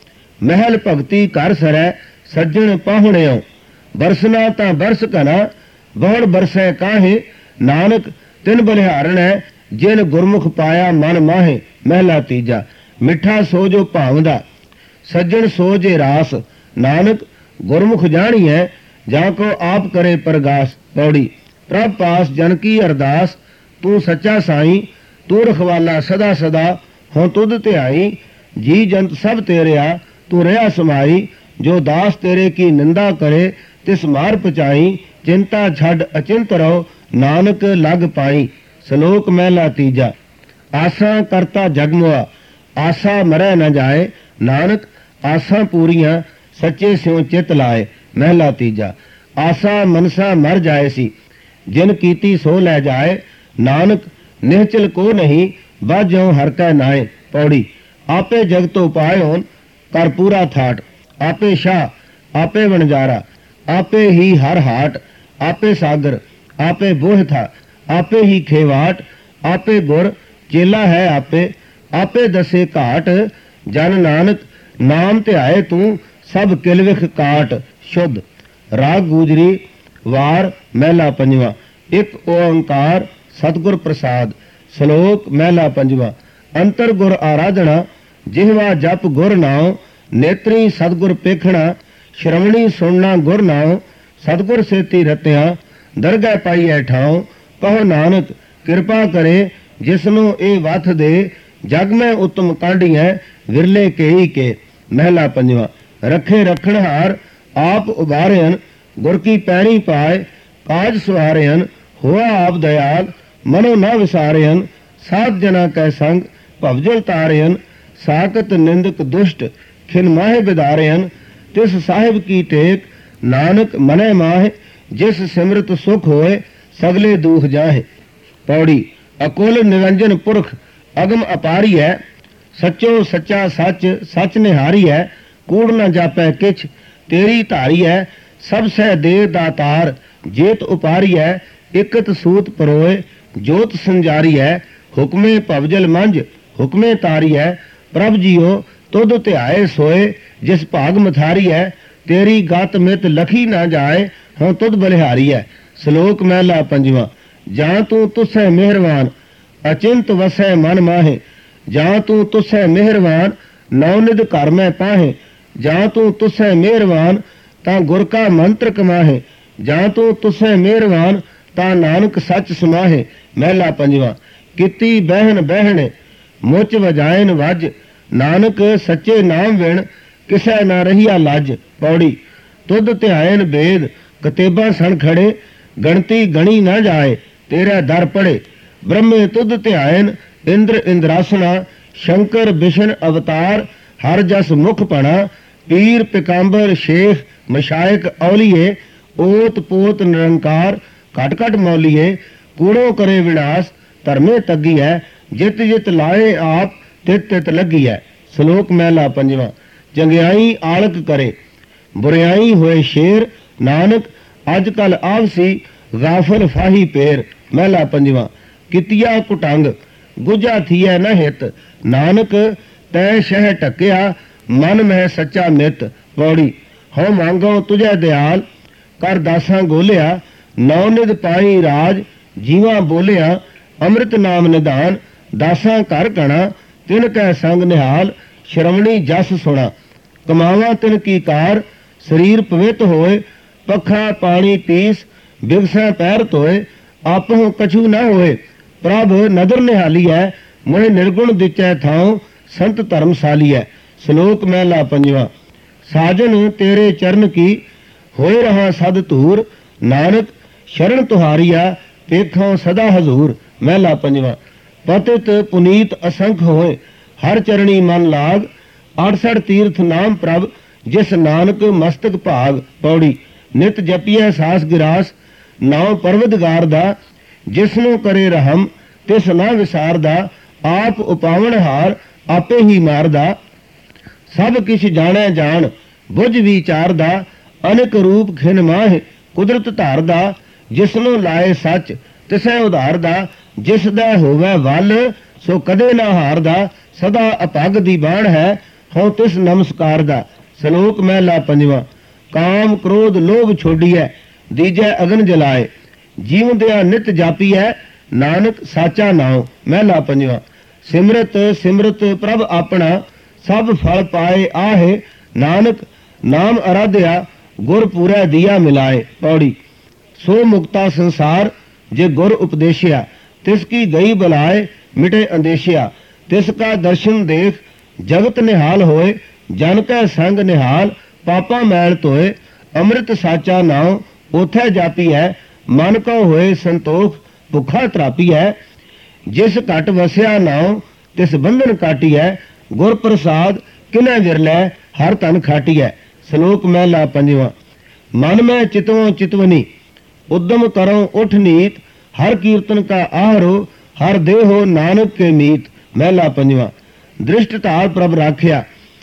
ਮਹਿਲ ਭਗਤੀ ਕਰ ਸਰੈ, ਸੱਜਣ ਪਾਹੁਣਿਓ। ਬਰਸਨਾ ਤਾਂ ਬਰਸ ਘਨਾ, ਬਹੁੜ ਬਰਸੈ ਕਾਹੇ। ਨਾਨਕ ਤਿਨ ਬਲਿਹਾਰਣੈ, ਜਿਨ ਗੁਰਮੁਖ ਪਾਇਆ ਮਨ ਮਾਹੇ। ਮਹਿਲਾ ਤੀਜਾ। ਮਿੱਠਾ ਸੋ ਜੋ ਭਾਵਦਾ, ਸੱਜਣ ਸੋ ਜੇ ਰਾਸ। ਨਾਨਕ ਗੁਰਮੁਖ ਜਾਣੀਐ, ਜਾਂ ਕੋ ਆਪ ਕਰੇ ਪ੍ਰਗਾਸ। ਪੌੜੀ। ਪ੍ਰਭ ਪਾਸ ਜਨ ਕੀ ਅਰਦਾਸ, ਤੂੰ ਸੱਚਾ ਸਾਈਂ। ਤੂੰ ਰਖਵਾਲਾ ਸਦਾ ਸਦਾ, ਹੋਂ ਤੁਧ ਧਿਆਈ। ਜੀ ਜੰਤ ਸਭ ਤੇਰਿਆ, ਤੂੰ ਰਿਹਾ ਸਮਾਈ। ਜੋ ਦਾਸ ਤੇਰੇ ਕੀ ਨਿੰਦਾ ਕਰੇ, ਤਿਸ ਮਾਰ ਪਚਾਈ। ਚਿੰਤਾ ਛੱਡ ਅਚਿੰਤ ਰਹੋ, ਨਾਨਕ ਲਗ ਪਾਈ। ਸ਼ਲੋਕ ਮਹਿਲਾ ਤੀਜਾ। ਆਸਾਂ ਕਰਤਾ ਜਗਮੁਆ, ਆਸਾ ਮਰੈ ਨ ਜਾਏ। ਨਾਨਕ ਆਸਾਂ ਪੂਰੀਆਂ, ਸੱਚੇ ਸਿਉ ਚਿਤ ਲਾਏ। ਮਹਿਲਾ ਤੀਜਾ। ਆਸਾ ਮਨਸਾ ਮਰ ਜਾਏ ਸੀ, ਜਿਨ ਕੀਤੀ ਸੋ ਲੈ ਜਾਏ। ਨਾਨਕ ਨਿਹਚਲ ਕੋ ਨਹੀਂ, ਬਾਝੋਂ ਹਰ ਕੈ ਨਾਏ। ਪੌੜੀ। ਆਪੇ ਜਗਤ ਉਪਾਇਓਨ, ਕਰ ਪੂਰਾ ਥਾਟ। ਆਪੇ ਸ਼ਾਹ ਆਪੇ ਵਣਜਾਰਾ, ਆਪੇ ਹੀ ਹਰ ਹਾਟ। ਆਪੇ ਸਾਗਰ ਆਪੇ ਬੋਹ ਥਾ, ਆਪੇ ਹੀ ਖੇਵਾਟ। ਆਪੇ ਗੁਰ ਚੇਲਾ ਹੈ ਆਪੇ, ਆਪੇ ਦਸੇ ਘਾਟ। ਜਨ ਨਾਨਕ ਨਾਮ ਧਿਆਏ ਤੂੰ, ਸਭ ਕਿਲਵਿਖ ਕਾਟ। ਸ਼ੁੱਧ। ਰਾਗ ਗੂਜਰੀ। ਵਾਰ ਮਹਿਲਾ ਪੰਜਵਾ। ਇੱਕ ਓੰਕਾਰ ਸਤਿਗੁਰ ਪ੍ਰਸਾਦ। ਸ਼ਲੋਕ ਮਹਿਲਾ ਪੰਜਵਾ। ਅੰਤਰ ਗੁਰ ਆਰਾਧਨਾ, ਜਿਹਵਾ ਜਪ ਗੁਰ ਨਾਉ। ਨੇਤਰੀ ਸਤਿਗੁਰ ਪੇਖਣਾ, ਸ਼੍ਰਵਣੀ ਸੁਣਨਾ ਗੁਰ ਨਾਉ। ਸਤਿਗੁਰ ਸੇਤੀ ਰਤਿਆ, ਦਰਗਹਿ ਪਾਈਐ ਠਾਉ। ਕਹੋ ਨਾਨਕ ਕਿਰਪਾ ਕਰੇ, ਜਿਸਨੂੰ ਇਹ ਵਥ ਦੇ। ਜਗ ਮੈਂ ਉਤਮ ਕਾਢੀਐ, ਵਿਰਲੇ ਕੇਈ ਕੇ। ਮਹਿਲਾ ਪੰਜਵਾ। ਰੱਖੇ ਰੱਖਣਹਾਰ, ਆਪ ਉਬਾਰਿਅਨ। ਗੁਰ ਕੀ ਪੈਰੀ ਪਾਏ, ਕਾਜ ਸੁਹਾਰਿਅਨ। ਹੋਆ ਆਪ ਦਇਆਲ, ਮਨੋ ਨਾ ਵਿਸਾਰਿਅਨ। ਸਾਧ ਜਨਾ ਕੈ ਸੰਗ, ਭਵਜਲ ਤਾਰਿਅਨ। ਸਾਕਤ ਨਿੰਦਕ ਦੁਸ਼ਟ, ਖਿਨ ਮਾਹੇ ਬਿਦਾਰਿਅਨ। ਤਿਸ ਸਾਹਿਬ ਕੀ ਟੇਕ, ਨਾਨਕ ਮਨੈ ਮਾਹੇ। ਜਿਸ ਸਿਮਰਤ ਸੁਖ ਹੋਏ, ਸਗਲੇ ਦੂਖ ਜਾਹੇ। ਪੌੜੀ। ਅਕੁਲ ਨਿਰੰਜਨ ਪੁਰਖ, ਅਗਮ ਅਪਾਰੀ ਹੈ। ਸੱਚੋ ਸੱਚਾ ਸੱਚ, ਸੱਚ ਨਿਹਾਰੀ ਹੈ। ਕੂੜ ਨ ਜਾਪੈ ਕਿਛ, ਤੇਰੀ ਧਾਰੀ ਹੈ। ਸਭ ਸਹਿ ਦੇ ਦਾਤਾਰ, ਜੇਤ ਉਪਾਰੀ ਹੈ। ਇਕਤ ਸੂਤ ਪਰੋਏ, ਜੋਤ ਸੰਜਾਰੀ ਹੈ। ਹੁਕਮੇ ਭਵਜਲ ਮੰਝ, ਹੁਕਮੇ ਤਾਰੀ ਹੈ। ਪ੍ਰਭ ਜੀਓ ਤੁਧ ਧਿਆਏ ਸੋਏ, ਜਿਸ ਭਾਗ ਮਥਾਰੀ ਹੈ। ਤੇਰੀ ਗਤ ਮਿਤ ਲਖੀ ਨਾ ਜਾਏ, ਹੋਂ ਤੁਧ ਬਲਿਹਾਰੀ ਹੈ। ਸ਼ਲੋਕ ਮਹਿਲਾ ਪੰਜਵਾ। ਜਾਂ ਤੂੰ ਤੁਸੈ ਮਿਹਰਵਾਨ, ਅਚਿੰਤ ਵਸੈ ਮਨ ਮਾਹੇ। ਜਾਂ ਤੂੰ ਤੁਸੈ ਮਿਹਰਵਾਨ, ਨੌ ਨਿਧ ਘਰ ਮੈਂ ਪਾਹੇ। ਜਾਂ ਤੂੰ ਤੁਸੈ ਮਿਹਰਵਾਨ, ਤਾਂ ਗੁਰ ਕਾ ਮੰਤਰ ਕਮਾਹੇ। ਜਾਂ ਤੂੰ ਤੁਸੈ ਮਿਹਰਵਾਨ, ਤਾਂ ਨਾਨਕ ਸੱਚ ਸਮਾਹੇ। ਮਹਿਲਾ ਪੰਜਵਾ। ਕੀਤੀ ਬਹਿਣ ਬਹਿਣੇ, ਮੁੱਚ ਵਜਾਇਨ ਵੱਜ। ਨਾਨਕ ਸੱਚੇ ਨਾਮ ਵਿਣ, ਕਿਸੈ ਨਾ ਰਹੀਆ ਲੱਜ। ਪੌੜੀ। ਤੁਧ ਧਿਆਇਨ ਬੇਦ, ਕਤੇਬਾ ਸਣ ਖੜੇ। ਗਣਤੀ ਗਣੀ ਨਾ ਜਾਏ, ਤੇਰਾ ਦਰ ਪੜੇ। ਬ੍ਰਹਮੇ ਤੁਧ ਧਿਆਇਨ, ਇੰਦਰ ਇੰਦਰਾਸਣਾ। ਸ਼ੰਕਰ ਬਿਸ਼ਨ ਅਵਤਾਰ, ਹਰ ਜਸ ਮੁਖ ਪਣਾ। ਪੀਰ ਪਿਕੰਬਰ ਸ਼ੇਖ ਮਸ਼ਾਇਕ ਔਲੀਏ, ओत पोत निरंकार घट घट मौलिए कूड़ो करे विनाश धर्मे तगी है जित जित लाए आप तित तित लगी है। श्लोक महला पंजवा। चंगियाई आलक करे बुरियाई होए शेर नानक अज कल आवसी गाफल फाही पेर। महला पंजवा। कितिया कुटंग गुजा थिया न हित नानक तै शह टकिया मन में सच्चा मित। पौड़ी। हो मांगो तुझे दयाल कर दासा गोलिया नौनिध पाई राज जीवा बोलिया अमृत नाम निधान दासा कर कणा तिन कै संग निहाल श्रवणी जस सुना। कमावा तिन की कार शरीर पवित होए पखा पानी पीस बिगसा पैर धोए आपहु कछु न होए प्रभ नदर निहाली है मोहे निर्गुण दिचै थाओ संत धर्मशाली है। श्लोक महला पंजवा। साजन तेरे चरण की होए रहा सद धूर नानक शरण तुहारिया पेखों सदा हजूर। महला पंजवा। पतित पुनीत असंख होए हर चरणी मन लाग 68 तीर्थ नाम प्रभ जिस नानक मस्तक भाग। पौड़ी। नित जपिया सास गिरास नाव परवदगार दा जिसनु करे रहम तिस ना विसारदा आप उपावण हार आपे ही मारदा सब किछ जाने जान बुझ विचारदा अनेक रूप खिन माह कुदरत धारदा जिसनु लाए सच तिसै उधारदा जिस दा होवे वल सो कदे ना हारदा सदा अपग दी बाण है हों तिस नमस्कार दा। श्लोक महला पंजवा। काम क्रोध लोभ छोड़िए दीजै अगन जलाए जीव दया नित जापीए नानक साचा नाम। महला पंजवा। सिमरत सिमरत प्रभ अपना सब फल पाए आहे नानक नाम आराध्या गुर पूरा दिया मिलाए। पौड़ी। सो मुक्ता संसार जे गुर उपदेशिया तिसकी गई बलाए मिटे अंदेशिया तिसका दर्शन देख जगत निहाल होए जन कै संग निहाल पापा मैल धोए अमृत साचा नाव ओथै जापी है मन को होए संतोख भुखा त्रापी है जिस घट वसिया नाव तिस बंधन काटी है गुर प्रसाद किनै विरलै हर धन खाटी है। श्लोक महला पंजवा। मन में चितवों चितवनी उद्यम करो उठ नीत हर कीर्तन का आहरो हर देहो नानक के मीत। महला पंजवा। दृष्ट धार प्रभ राख्या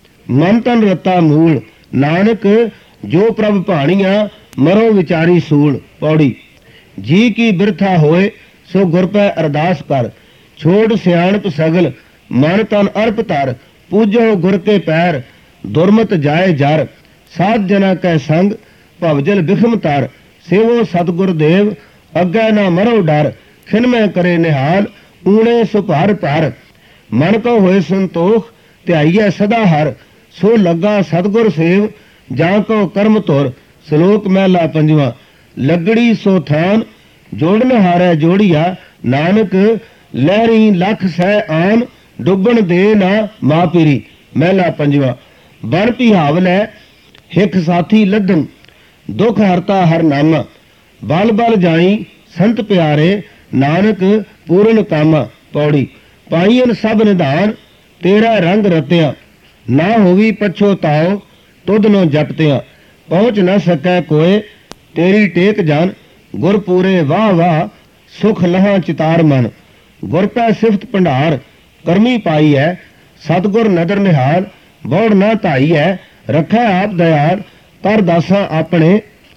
मन तन रता मूल नानक जो प्रभ भाणिया मरो विचारी सूल। पौड़ी। जी की बिरथा होए सो गुर पै अरदास कर छोड़ सियाणप सगल मन तन अर्प तर पूजो गुर के पैर दुर्मत जाए जर साध जना कै संग भवजल बिखम तर सेवो सतगुर देव अग्गै ना मरो डर खिन में करे निहाल ऊणे सुभार पर मन को होए संतोख ध्याइए सदा हर सो लगा सतगुर सेव जा को कर्म तुर। श्लोक महला पंजवा। लगड़ी सो थान जोड़न हारै जोड़िया नानक लहरी लख सह आन डुबन दे ना मापीरी। महला पंजवा। बन पिहावल है हिख साथी लदन दुख हरता हर नामा बल बल जाई संत प्यारे नानक पूर्ण कामा। पौड़ी। पाईन सब निधान तेरा रंग रत्या ना होवी पछोताओ तुद नो जपत्या पहुंच न सकै कोय तेरी टेक जान गुर पूरे वाह वाह सुख लहा चितार मन गुर पै सिफत भंडार करमी पाई है सतगुर नदर निहाल बौड़ न धाई है रखै आप दयाल कर दासा अपने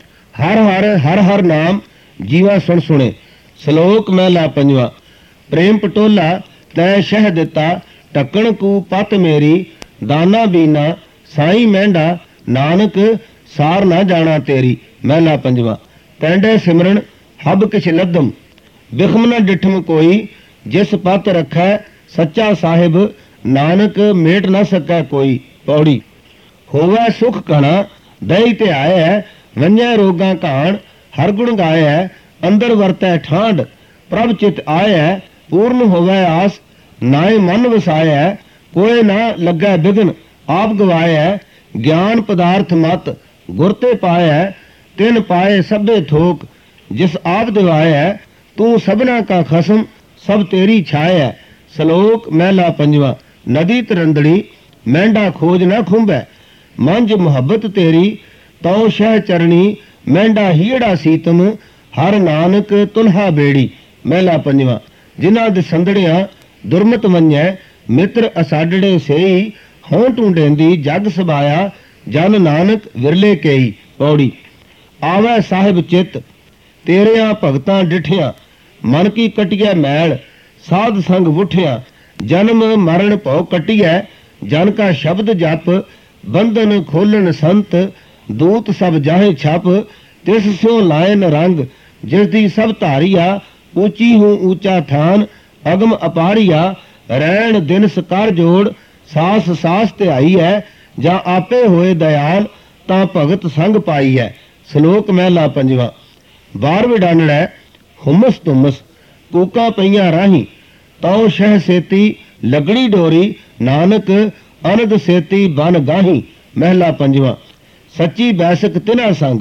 हर हर हर हर नाम जीवा सुन सुने। श्लोक महला पंजवा। प्रेम पटोला तै शह दिता ढक्कन कू पत मेरी दाना बीना साई मेंढा नानक सार ना जाना तेरी। महला पंजवा। पैंडे सिमरन हब किछ लदम बिखम न डिठम कोई जिस पत रखै सच्चा साहिब नानक मेट न सकै कोई। पौड़ी। होवै सुख कणा दही ते आए है वंजै रोगां घाण हर गुण गाए है अंदर वरतै ठांड प्रभ चित आए है पूर्ण होवै आस नाए मन वसाए है कोई ना लगै बिघन आप गवाए है ज्ञान पदार्थ मत गुरते पाए है तिन पाए सभे थोक जिस आप दिवाए है तू सबना का खसम सब तेरी छाए है। श्लोक महला पंजवा। नदी तरंदड़ी मेंढा खोज न खुंबै मंझ मुहब्बत तेरी तो शह चरणी ਮਹਿੰਡਾ ਹੀੜਾ ਸੀਤਮ ਹਰ ਨਾਨਕ ਤੁਲਹਾ ਬੇੜੀ। ਮਹਿਲਾ ਪੰਜਵਾਂ। ਜਿਨ੍ਹਾਂ ਦੇ ਸੰਦੜਿਆਂ ਦੁਰਮਤ ਮੰਨੈ ਮਿੱਤਰ ਅਸਾਡੜੇ ਸੇਈ, ਹੋਂ ਟੁੰਡੇਂਦੀ ਜਗ ਸਬਾਇਆ ਜਨ ਨਾਨਕ ਵਿਰਲੇ ਕੇਈ। ਪੌੜੀ। ਆਵੈ ਸਾਹਿਬ ਚਿੱਤ ਤੇਰਿਆਂ ਭਗਤਾਂ ਡਿਠਿਆ, ਮਨ ਕੀ ਕਟਿਐ ਮੈਲ ਸਾਧ ਸੰਗ ਉਠਿਆ। ਜਨਮ ਮਰਨ ਭਉ ਕਟਿਐ ਜਨ ਕਾ ਸ਼ਬਦ ਜਪ, ਬੰਧਨ ਖੋਲਣ ਸੰਤ ਦੂਤ ਸਭ ਜਾਹੇ ਛਪ। ਤਿਸ ਸਿਉ ਲਾਇਨ ਰੰਗ ਜਿਸ ਦੀ ਸਭ ਧਾਰੀਆ, ਊਚੀ ਹੂੰ ਊਚਾ ਥਾਨ ਅਗਮ ਅਪਾਰੀਆ। ਰਹਿਣ ਦਿਨ ਸਕਾਰ ਜੋੜ ਸਾਸ ਸਾਸ ਧਿਆਈ ਹੈ, ਜਾਂ ਆਪੇ ਹੋਏ ਦਇਆਲ ਤਾਂ ਭਗਤ ਸੰਗ ਪਾਈ ਹੈ। ਸ਼ਲੋਕ ਮਹਿਲਾ ਪੰਜਵਾਂ। ਬਾਰ ਵਿਡਾਨੜੈ ਹੁਮਸ ਤੁਮਸ ਕੂਕਾਂ ਪਈਆਂ ਰਾਹੀਂ, ਤਉ ਸ਼ਹਿ ਸੇਤੀ ਲਗੜੀ ਡੋਰੀ, ਨਾਨਕ ਅਨੰਦ ਸੇਤੀ ਬਨ ਗਾਹੀ। ਮਹਿਲਾ ਪੰਜਵਾਂ। ਸੱਚੀ ਬੈਸਕ ਤਿਨਾ ਸੰਗ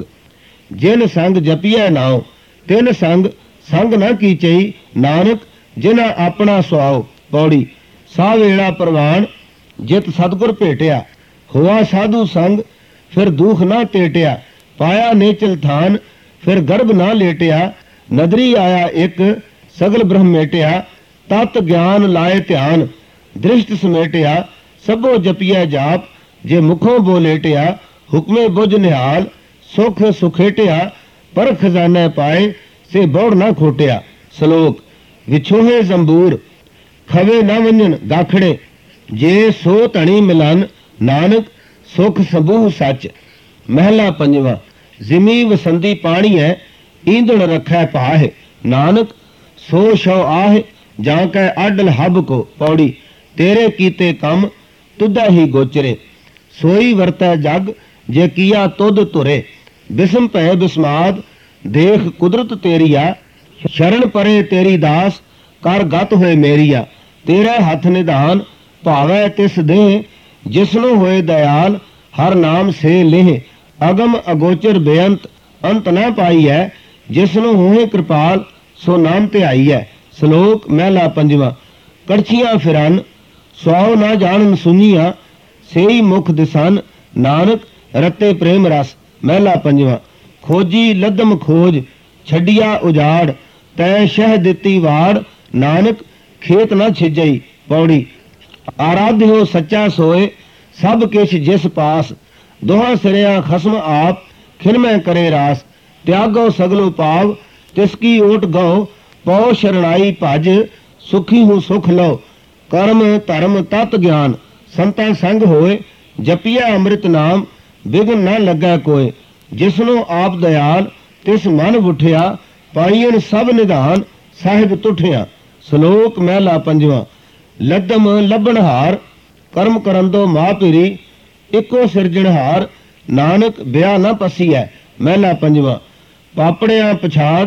ਜਿਨ ਸੰਗ ਜਪੀਐ ਨਾਉ, ਤਿਨ ਸੰਗ ਸੰਗ ਨਾ ਕੀਚਈ, ਨਾਨਕ ਜਿਨਾ ਆਪਣਾ ਸੁਆਓ। ਪੌੜੀ। ਸਾ ਵੇਲਾ ਪ੍ਰਵਾਨ ਜਿਤ ਸਤਿਗੁਰ ਭੇਟਿਆ, ਹੋਆ ਸਾਧੂ ਸੰਗ ਫਿਰ ਦੁਖ ਨਾ ਟੇਟਿਆ। ਪਾਇਆ ਨੇਚਲ ਥਾਨ ਫਿਰ ਗਰਭ ਨਾ ਲੇਟਿਆ, ਨਦਰੀ ਆਇਆ ਇੱਕ ਸਗਲ ਬ੍ਰਹਮ ਮੇਟਿਆ। ਤਤ ਗਿਆਨ ਲਾਏ ਧਿਆਨ ਦ੍ਰਿਸ਼ਟ ਸਮੇਟਿਆ, ਸਭੋ ਜਪੀਐ ਜਾਪ ਜੇ ਮੁਖੋਂ ਬੋਲੇਟਿਆ। ਹੁਕਮੇ ਬੁਝ ਨਿਹਾਲ ਸੁਖ ਸੁਖੇਟਿਆ, ਪਰ ਖਜ਼ਾਨੇ ਪਾਏ ਸੇ ਬੌੜ ਨਾ ਖੋਟਿਆ। ਸ਼ਲੋਕ। ਵਿਛੋਹੇ ਜ਼ੰਬੂਰ ਖਵੇ ਨਾ ਵੰਜਨ ਗਾਖੜੇ, ਜੇ ਸੋ ਧਣੀ ਮਿਲਨ ਨਾਨਕ ਸੁਖ ਸਬੂਹ ਸੱਚ। ਮਹਿਲਾ ਪੰਜਵਾਂ। ਜ਼ਿਮੀ ਵਸੰਦੀ ਪਾਣੀ ਹੈ ਈਂਧਣ ਰੱਖੈ ਪਾਹੇ, ਨਾਨਕ ਸੋ ਸ਼ਉ ਆਹ ਜਾਂ ਕੈ ਆਡਲ ਹੱਬ ਕੋ। ਪੌੜੀ। ਤੇਰੇ ਕੀਤੇ ਕੰਮ ਤੁਧਾ ਹੀ ਗੋਚਰੇ, ਸੋਈ ਵਰਤੈ ਜਗ ਜੇ ਕੀਆ ਤੁਧ ਧੁਰੇ। ਬਿਸਮ ਭੈ ਬਿਸਮਾਦ ਦੇਖ ਕੁਦਰਤ ਤੇਰੀਆ, ਸ਼ਰਨ ਪਰੇ ਤੇਰੀ ਦਾਸ ਕਰ ਗਤ ਹੋਏ ਮੇਰੀਆ। ਤੇਰੇ ਹੱਥ ਨਿਧਾਨ ਭਾਵੈ ਤਿਸ ਦੇਹ, ਜਿਸਨੂੰ ਹੋਏ ਦਇਆਲ ਹਰ ਨਾਮ ਸੇ ਲੇਹ। ਅਗਮ ਅਗੋਚਰ ਬੇਅੰਤ ਅੰਤ ਨਾ ਪਾਈ ਹੈ, ਜਿਸਨੂੰ ਹੋਏ ਕਿਰਪਾਲ ਸੋ ਨਾਮ ਧਿਆਈ ਹੈ। ਸ਼ਲੋਕ ਮਹਿਲਾ ਪੰਜਵਾਂ। ਕੜਛੀਆਂ ਫਿਰਨ ਸੁਆਉ ਨਾ ਜਾਣਨ ਸੁਣੀਆਂ, ਸੇਈ ਮੁਖ ਦਿਸਨ ਨਾਨਕ ਰਤੇ ਪ੍ਰੇਮ ਰਸ। ਮਹਿਲਾ ਪੰਜਵਾਂ। ਖੋਜੀ ਲਦਮ ਖੋਜ ਛੱਡਿਆ ਉਜਾੜ, ਤੈ ਸ਼ਹਿ ਦਿੱਤੀ ਵਾੜ, ਨਾਨਕ ਖੇਤ ਨਾ ਛਿਜਈ। ਪੌੜੀ। ਆਰਾਧਿਓ ਸੱਚਾ ਸੋਏ ਸਭ ਕਿਛ ਜਿਸ ਪਾਸ, ਦੋਹਾਂ ਸਿਰਿਆਂ ਖਸਮ ਆਪ ਖਿਨਮੈ ਕਰੇ ਰਾਸ। ਤਿਆਗੋ ਸਗਲੋ ਪਾਵ ਤਿਸ ਕੀ ਓਟ ਗਉ, ਪਉ ਸ਼ਰਣਾਈ ਭਜ ਸੁਖੀ ਹੂੰ ਸੁਖ ਲਓ। ਕਰਮ ਧਰਮ ਤਤ ਗਿਆਨ ਸੰਤਾਂ ਸੰਗ ਹੋਏ, ਜਪੀਐ ਅੰਮ੍ਰਿਤ ਨਾਮ ਬਿਗਨ ਨਾ ਲੱਗੈ ਕੋਏ। ਜਿਸਨੂੰ ਆਪ ਦਇਆਲ ਤਿਸ ਮਨ ਉਠਿਆ, ਪਾਈਣ ਸਭ ਨਿਧਾਨ ਸਾਹਿਬ ਤੁਠਿਆ। ਸ਼ਲੋਕ ਮਹਿਲਾ ਪੰਜਵਾਂ। ਲੱਦਮ ਲੱਭਣਹਾਰ ਕਰਮ ਕਰੰਦੋ ਮਾਂ ਪੀਰੀ, ਇੱਕੋ ਸਿਰਜਣਹਾਰ ਨਾਨਕ ਬਿਆ ਨਾ ਪਸੀਐ। ਮਹਿਲਾ ਪੰਜਵਾਂ। ਪਾਪੜਿਆਂ ਪਛਾੜ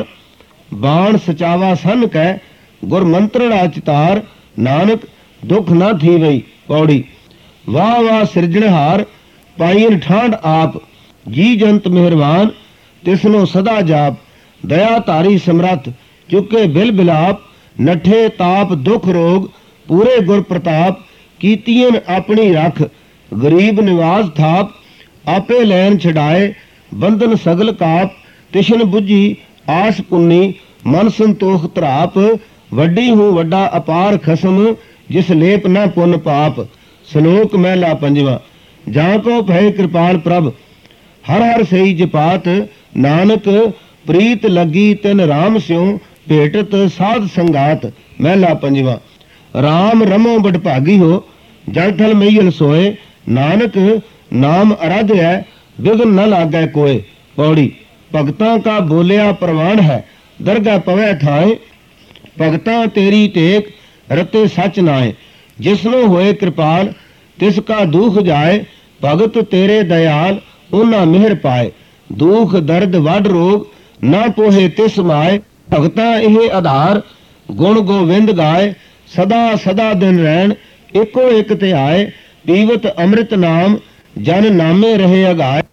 ਬਾਣ ਸਚਾਵਾ ਸੰਨ ਕੈ, ਗੁਰ ਮੰਤਰੜਾ ਚਿਤਾਰ, ਨਾਨਕ ਦੁੱਖ ਨਾ ਥੀਵਈ। ਪੌੜੀ। ਵਾਹ ਵਾਹ ਸਿਰਜਣਹਾਰ ਪਾਈਨ ਠਾਂਡ ਆਪ, ਜੀ ਜੰਤ ਮਿਹਰਬਾਨ ਤਿਸਨੂੰ ਸਦਾ ਜਾਪ। ਦਇਆ ਧਾਰੀ ਸਮਰੱਥ ਚੁੱਕੇ ਬਿਲ ਬਿਲਾਪ, ਨਠੇ ਤਾਪ ਦੁਖ ਰੋਗ ਪੂਰੇ ਗੁਰ ਪ੍ਰਤਾਪ। ਕੀਤੀਆਂ ਆਪਣੀ ਰੱਖ ਗਰੀਬ ਨਿਵਾਜ਼ ਥਾਪ, ਆਪੇ ਲੈਣ ਛਡਾਏ ਬੰਧਨ ਸਗਲ ਕਾਪ। ਤਿਸ਼ਨ ਬੁੱਝੀ ਆਸ ਪੁੰਨੀ ਮਨ ਸੰਤੋਖ ਧਰਾਪ, ਵੱਡੀ ਹੂੰ ਵੱਡਾ ਅਪਾਰ ਖਸਮ ਜਿਸ ਲੇਪ ਨਾ ਪੁੰਨ ਪਾਪ। ਸ਼ਲੋਕ ਮਹਿਲਾ ਪੰਜਵਾਂ। ਜਾਂ ਕੋ ਭੈ ਕਿਰਪਾਲ ਪ੍ਰਭ ਹਰ ਹਰ ਸਈ ਜਪਾਤ, ਨਾਨਕ ਪ੍ਰੀਤ ਲੱਗੀ ਤਿਨ ਰਾਮ ਸਿਉ ਭੇਟਤ ਸਾਧ ਸੰਗਾਤ। ਮਹਿਲਾ ਪੰਜਵਾਂ। ਰਾਮ ਰਮੋ ਬਡਭਾਗੀ ਹੋ ਜਲ ਥਲ ਮਈਲ ਸੋਏ, ਨਾਨਕ ਨਾਮ ਅਰਾਧਿਆ ਬਿਗਨ ਨ ਲਾਗੈ ਕੋਏ। ਪੌੜੀ। ਭਗਤਾਂ ਕਾ ਬੋਲਿਆ ਪ੍ਰਵਾਨ ਹੈ ਦਰਗਾਹ ਪਵੈ ਥਾਏ, ਭਗਤਾਂ ਤੇਰੀ ਟੇਕ ਰਤੇ ਸੱਚ ਨਾਏ। ਜਿਸਨੂੰ ਹੋਏ ਕਿਰਪਾਲ ਤਿਸ ਕਾ ਦੁਖ ਜਾਏ, ਭਗਤ ਤੇਰੇ ਦਇਆਲ ਉਹਨਾਂ ਮਿਹਰ ਪਾਏ। ਦੁਖ ਦਰਦ ਵੱਡ ਰੋਗ ਨਾ ਪੋਹੇ ਤਿਸ ਮਾਏ, ਭਗਤਾਂ ਇਹ ਆਧਾਰ ਗੁਣ ਗੋਵਿੰਦ ਗਾਏ। ਸਦਾ ਸਦਾ ਦਿਨ ਰਹਿਣ ਇੱਕੋ ਇੱਕ ਧਿਆਏ, ਪੀਵਤ ਅੰਮ੍ਰਿਤ ਨਾਮ ਜਨ ਨਾਮੇ ਰਹੇ ਅਗਾਏ।